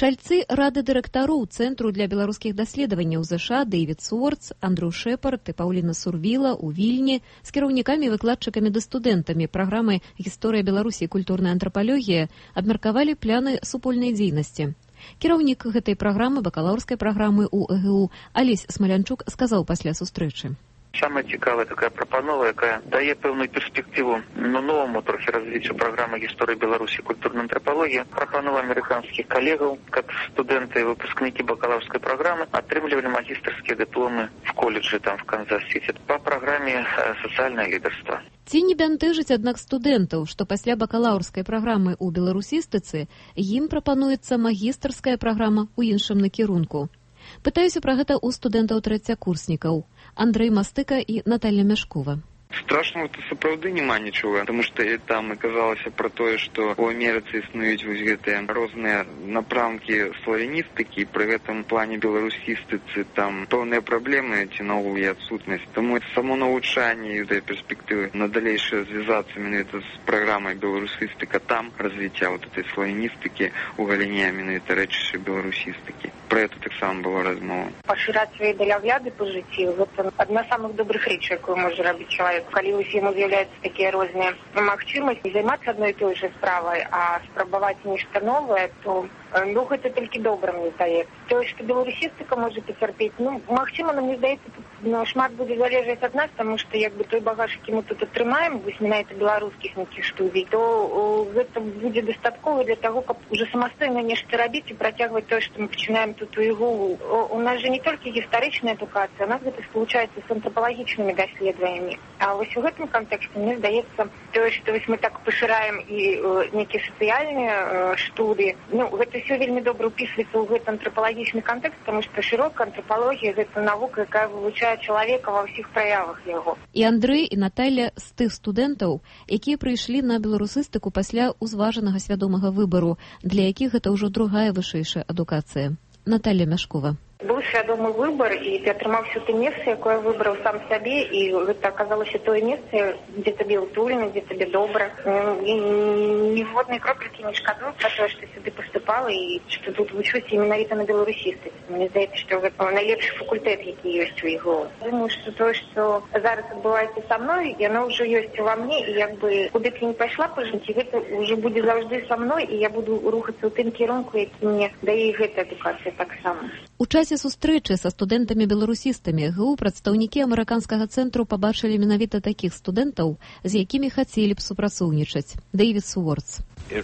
S6: Чальцы рады дырэктароў Цэнтру для беларускіх даследаванняў ЗША Дэвід Сворц, Андрю Шэпард і Паўліна Сурвіла ў Вільні з кіраўнікамі, выкладчыкамі ды студэнтамі праграмы «Гісторыя Беларусі і культурная антрапалогія» абмеркавалі пляны супольнай дзейнасці. Кіраўнік гэтай праграмы, бакалаўрскай праграмы ў ЭГУ Алесь Смалянчук сказаў пасля сустрэчы.
S3: Самая цікавая такая прапанова, якая дае пэўную перспектыву на новому трохі развіццю праграмы гісторыі Беларусі культурнай антрапалогіі. Прапанова амерыканскіх калегаў, каб студэнты і выпускнікі бакалаўрскай праграмы атрымлівалі магістарскія дыпломы в колледжы там в Канзас-Сіці па праграме сацыяльнае лідарства.
S6: Ці не бянтэжыць, аднак, студэнтаў, што пасля бакалаўрскай праграмы ў беларусістыцы ім прапануецца магістарская праграма ў іншым накірунку? Пытаюся пра гэта ў студэнтаў-трэцякурснікаў Андрэй Мастыка і Наталья Мяшкова.
S5: Страшного то сапраўды няма нічога, тому што там аказалася пра тое, што ў Амерыцы існуюць вось гэтыя розныя напрамкі славяністыкі, пры гэтым плане беларусістыцы там пэўныя праблемы ці наогул і адсутнасць. Таму само навучанне і перспектывы на далейшае звязацца менавіта з праграмай беларусістыка там развіцця вот этой славяністыкі ў галіне менавіта рэчышча беларусістыкі. Пра гэта таксама была размова.
S10: Пашыраць свае далягляды па жыцці гэта адна з самых добрых рэчаў, якую можа рабіць чалавек. Калі ўсе яму з'яўляюцца такія розныя магчымасці займацца адной і той жа справай, а спрабаваць нешта новае, то ну, гэта толькі добра, мне здаецца. Тое, што беларусістыка можа пацярпець, ну, магчыма, нам, мне здаецца, тут ну, шмат будзе залежаць ад нас, таму што як бы той багаж, які мы тут атрымаем, вось менавіта беларускіх нейкіх студый, то о, гэта будзе дастаткова для таго, каб уже самастойна нешта рабіць і працягваць тое, што мы пачынаем тут у эгу. У нас же не толькі гістарычная адукацыя, у нас гэта спалучаецца з антропалагічнымі даследаваннямі. А вось у гэтым кантэксце, мне здаецца, тое, што вось мы так пашыраем і э, нейкія сацыяльныя э, студыі, ну, гэта все вельмі добра ўпісваецца ў гэты антрапалагічны кантэкст, таму што шырокая антрапалогія гэта навука, якая вывучае чалавека ва ўсіх праявах яго.
S6: І Андрэй, і Наталья з тых студэнтаў, якія прыйшлі на беларусістыку пасля ўзважанага свядомага выбару, для якіх гэта ўжо другая вышэйшая адукацыя. Наталья Мяшкова.
S10: Быў свядомы выбар, і ты атрымаў все те месцы, якое выбраў сам сябе, і гэта аказалася тое месца, дзе табе ўтульна, дзе табе добра. І ніводнай кропелькі не шкадую пра тое, што сюды паступала і што тут вучуся менавіта на беларусістыцы. Мне здаецца, што гэта найлепшы факультэт, які ёсць у эгу. Думаю, што тое, што зараз адбываецца са мной, яно ўжо ёсць ува мне, і як бы куды б я не пайшла па жыцці, гэта ўжо будзе заўжды са мной, і я буду рухацца ў тым кірунку, які мне дае гэта адукацыя таксама.
S6: У часе сустрэчы са студэнтамі-беларусістамі эгу прадстаўнікі амерыканскага цэнтру пабачылі менавіта такіх студэнтаў, з якімі хацелі б супрацоўнічаць. Дэвід Сворц.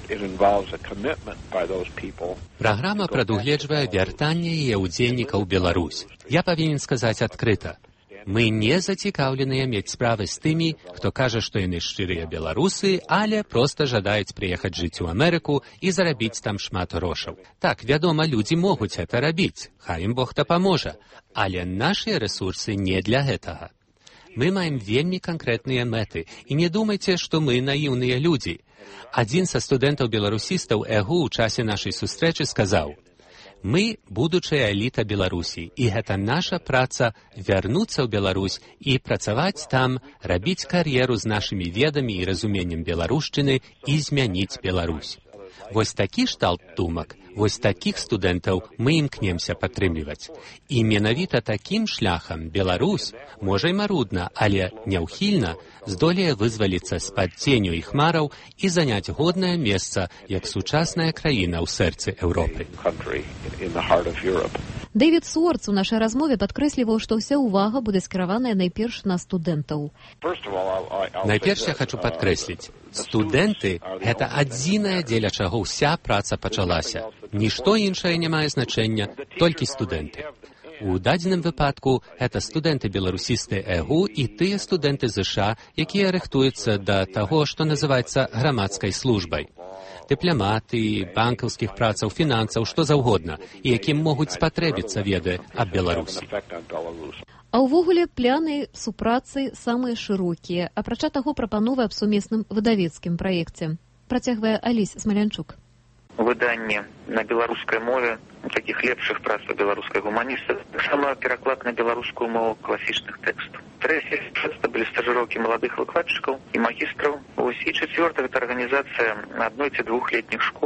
S13: Праграма прадугледжвае вяртанне яе ўдзельнікаў Беларусь. Я павінен сказаць адкрыта. Мы не зацікаўленыя мець справы з тымі, хто кажа, што яны шчырыя беларусы, але проста жадаюць прыехаць жыць у Амерыку і зарабіць там шмат грошаў. Так, вядома, людзі могуць гэта рабіць, хай ім Бог дапаможа, але нашыя рэсурсы не для гэтага. Мы маем вельмі канкрэтныя мэты, і не думайце, што мы наіўныя людзі. Адзін са студэнтаў-беларусістаў эгу ў часе нашай сустрэчы сказаў: «Мы – будучая эліта Беларусі, і гэта наша праца вярнуцца ў Беларусь і працаваць там, рабіць кар'еру з нашымі ведамі і разуменнем беларушчыны і змяніць Беларусь». Вось такі шталт думак, вось такіх студэнтаў мы імкнемся падтрымліваць. І менавіта такім шляхам Беларусь, можа і марудна, але няўхільна, здолее вызваліцца з-пад ценю і хмараў і заняць годнае месца як сучасная краіна ў сэрцы Еўропы.
S6: Дэвід Сворц у нашай размове падкрэсліваў, што ўся ўвага будзе скіраваная найперш на студэнтаў.
S13: Найперш я хачу падкрэсліць, студэнты – гэта адзінае, дзеля чаго ўся праца пачалася. Нішто іншае не мае значэння, толькі студэнты. У дадзеным выпадку гэта студэнты-беларусісты эгу і тыя студэнты ЗША, якія рыхтуюцца да таго, што называецца грамадскай службай. Дыпламаты, банкаўскіх працаў, фінансаў, што заўгодна, і якім могуць спатрэбіцца веды аб Беларусі.
S6: А ўвогуле пляны супрацы самыя шырокія, апрача таго прапановы аб сумесным выдавецкім праекце. Працягвае Алесь Смалянчук.
S3: Выданне на беларускай мове такіх лепшых прац па беларускай гуманістыцы, таксама пераклад на беларускую мову класічных тэкстаў. Трэцяе, часта былі стажыроўкі маладых выкладчыкаў і магістраў. Ось і чацвёртая, гэта арганізацыя адной ці двухлетніх школ, прысвечаных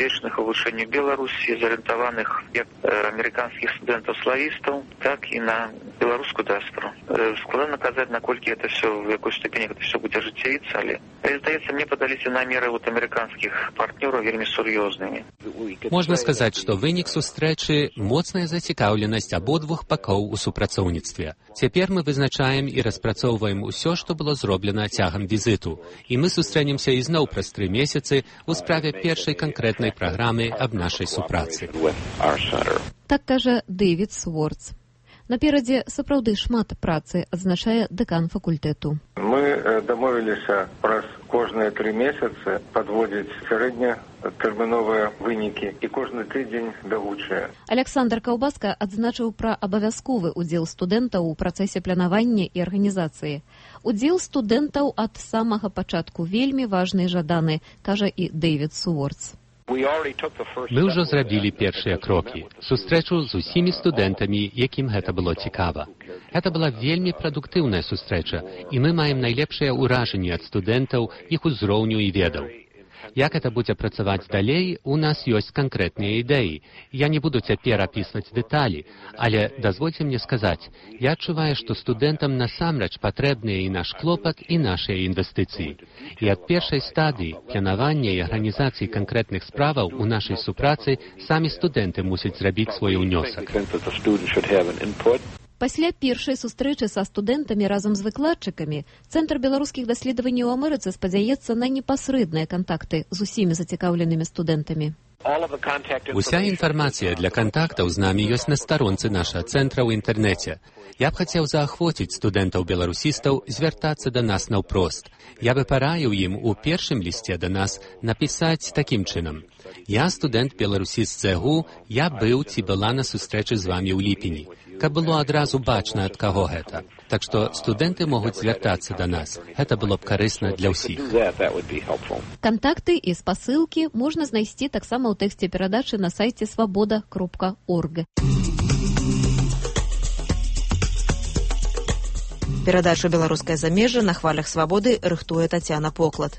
S3: прысвечаных вывучэнню Беларусі, зарыентаваных як амерыканскіх студэнтаў-славістаў, так і на беларускую дыаспору. Складана казаць, наколькі это все, в якой ступені это все будзе ажыццявіцца, але здаецца, мне падаліся намеры вот амерыканскіх партнёраў вельмі сур'ёзнымі.
S13: Можна сказаць, што вынік сустрэчы моцная зацікаўленасць абодвух бакоў у супрацоўніцтве. Цяпер мы вызначаем і распрацоўваем усё, што было зроблена цягам візіту. І мы сустрэнемся ізноў праз тры месяцы ў справе першай канкрэтнай праграмы аб нашай супрацы.
S6: Так кажа Дэвід Сворц. Наперадзе сапраўды шмат працы, адзначае дэкан факультэту.
S22: Мы дамовіліся праз кожныя тры месяцы падводзіць сярэднятэрміновыя вынікі і кожны тыдзень давучыя.
S6: Александр Каўбаска адзначыў пра абавязковы ўдзел студэнтаў у працэсе планавання і арганізацыі. Удзел студэнтаў ад самага пачатку вельмі важны і жаданы, кажа і Дэвід Сворц.
S13: Мы ўжо зрабілі першыя крокі. Сустрэчу з усімі студэнтамі, якім гэта было цікава. Гэта была вельмі прадуктыўная сустрэча, і мы маем найлепшыя ўражанні ад студэнтаў, іх узроўню і ведаў. Як это будзе працаваць далей, у нас ёсць канкрэтныя ідэі. Я не буду цяпер апісваць дэталі, але дазвольце мне сказаць, я адчуваю, што студэнтам насамрэч патрэбныя і наш клопат, і нашыя інвестыцыі. І ад першай стадыі планавання і арганізацыі канкрэтных справаў у нашай супрацы самі студэнты мусяць зрабіць свой унёсак.
S6: Пасля першай сустрэчы са студэнтамі разам з выкладчыкамі Цэнтр беларускіх даследаванняў у Амерыцы спадзяецца на непасрэдныя кантакты з усімі зацікаўленымі студэнтамі.
S13: Уся інфармацыя для кантактаў з намі ёсць на старонцы нашага цэнтра ў інтэрнэце. Я б хацеў заахвоціць студэнтаў-беларусістаў звяртацца да нас наўпрост. Я бы параіў ім у першым лісце да нас напісаць такім чынам. Я студэнт-беларусіст з ЦГУ, я быў ці была на сустрэчы з вамі ў ліпені. Каб было адразу бачна, ад каго гэта. Так што студэнты могуць звяртацца да нас. Гэта было б карысна для ўсіх.
S6: Кантакты і спасылкі можна знайсці таксама ў тэксце перадачы на сайце свабода кропка орг.
S1: Перадачу «Беларускае замежжа» на хвалях свабоды рыхтуе Тацяна Поклад.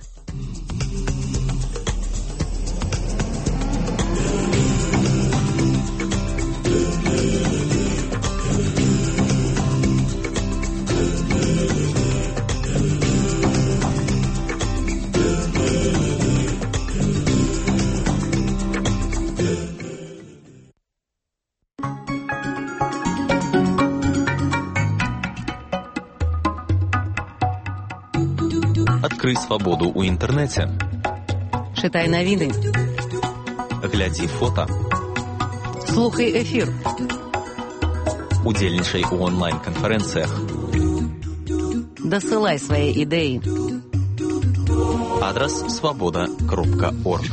S12: Адкрый свабоду ў інтэрнэце.
S7: Чытай навіны.
S12: Глядзі фота.
S7: Слухай эфір.
S12: Удзельнічай у онлайн-канферэнцыях.
S7: Дасылай свае ідэі.
S12: Адрас свабода кропка орг.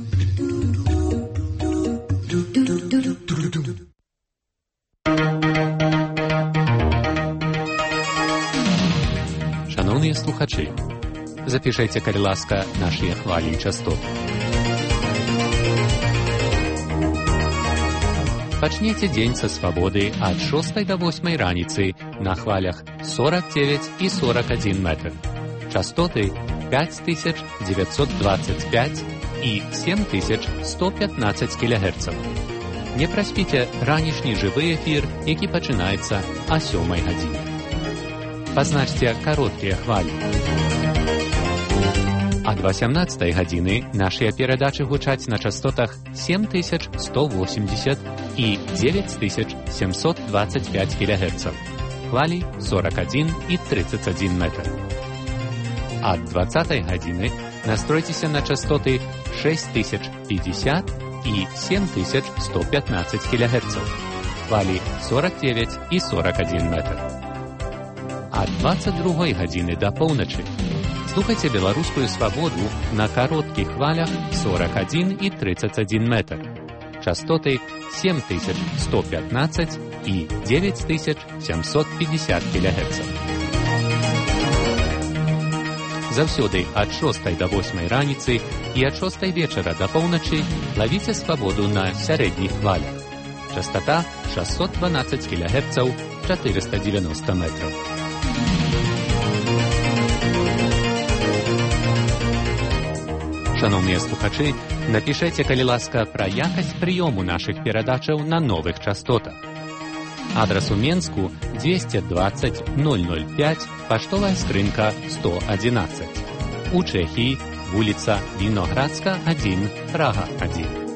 S13: Шановныя слухачы, запішайце, калі ласка, нашыя хвалі частот. Пачніце дзень са свабоды ад шостай да восьмай раніцы на хвалях сорок девять і сорок один метр. Частоты пять тысяч девятьсот двадцать пять і семь тысяч сто пятнадцать кілогерцаў. Не праспіце ранішні жывы эфір, які пачынаецца а сёмай гадзіне. Пазначце кароткія хвалі. Ад восемнадцатай гадзіны нашыя перадачы гучаць на частотах семь тысяч сто восемьдесят і девять тысяч семьсот двадцать пять кілогерцаў. Хвалі сорок один і тридцать один метр. Ад двадцатай гадзіны настройцеся на частоты шесть тысяч пятьдесят і семь тысяч сто пятнадцать кілогерцаў. Хвалі сорок девять і сорок один метр. Ад двадцать другой гадзіны да поўначы слухайце беларускую свабоду на кароткіх хвалях сорок один і тридцать один метр. Частоты семь тысяч сто пятнадцать і девять тысяч семьсот пятьдесят кілогерцаў. Заўсёды ад шостай да восьмай раніцы і ад шостай вечара да поўначы лавіце свабоду на сярэдніх хвалях. Частота шестьсот двенадцать кілогерцаў, четыреста девяносто метров. Шановныя слухачы, Напішыце, калі ласка, пра якасць прыёму нашых перадачаў на новых частотах. Адрас у Менску двести двадцать ноль ноль пять, паштовая скрынка сто одиннадцать. У Чэхіі вуліца Віноградска, адзін, Прага, адзін.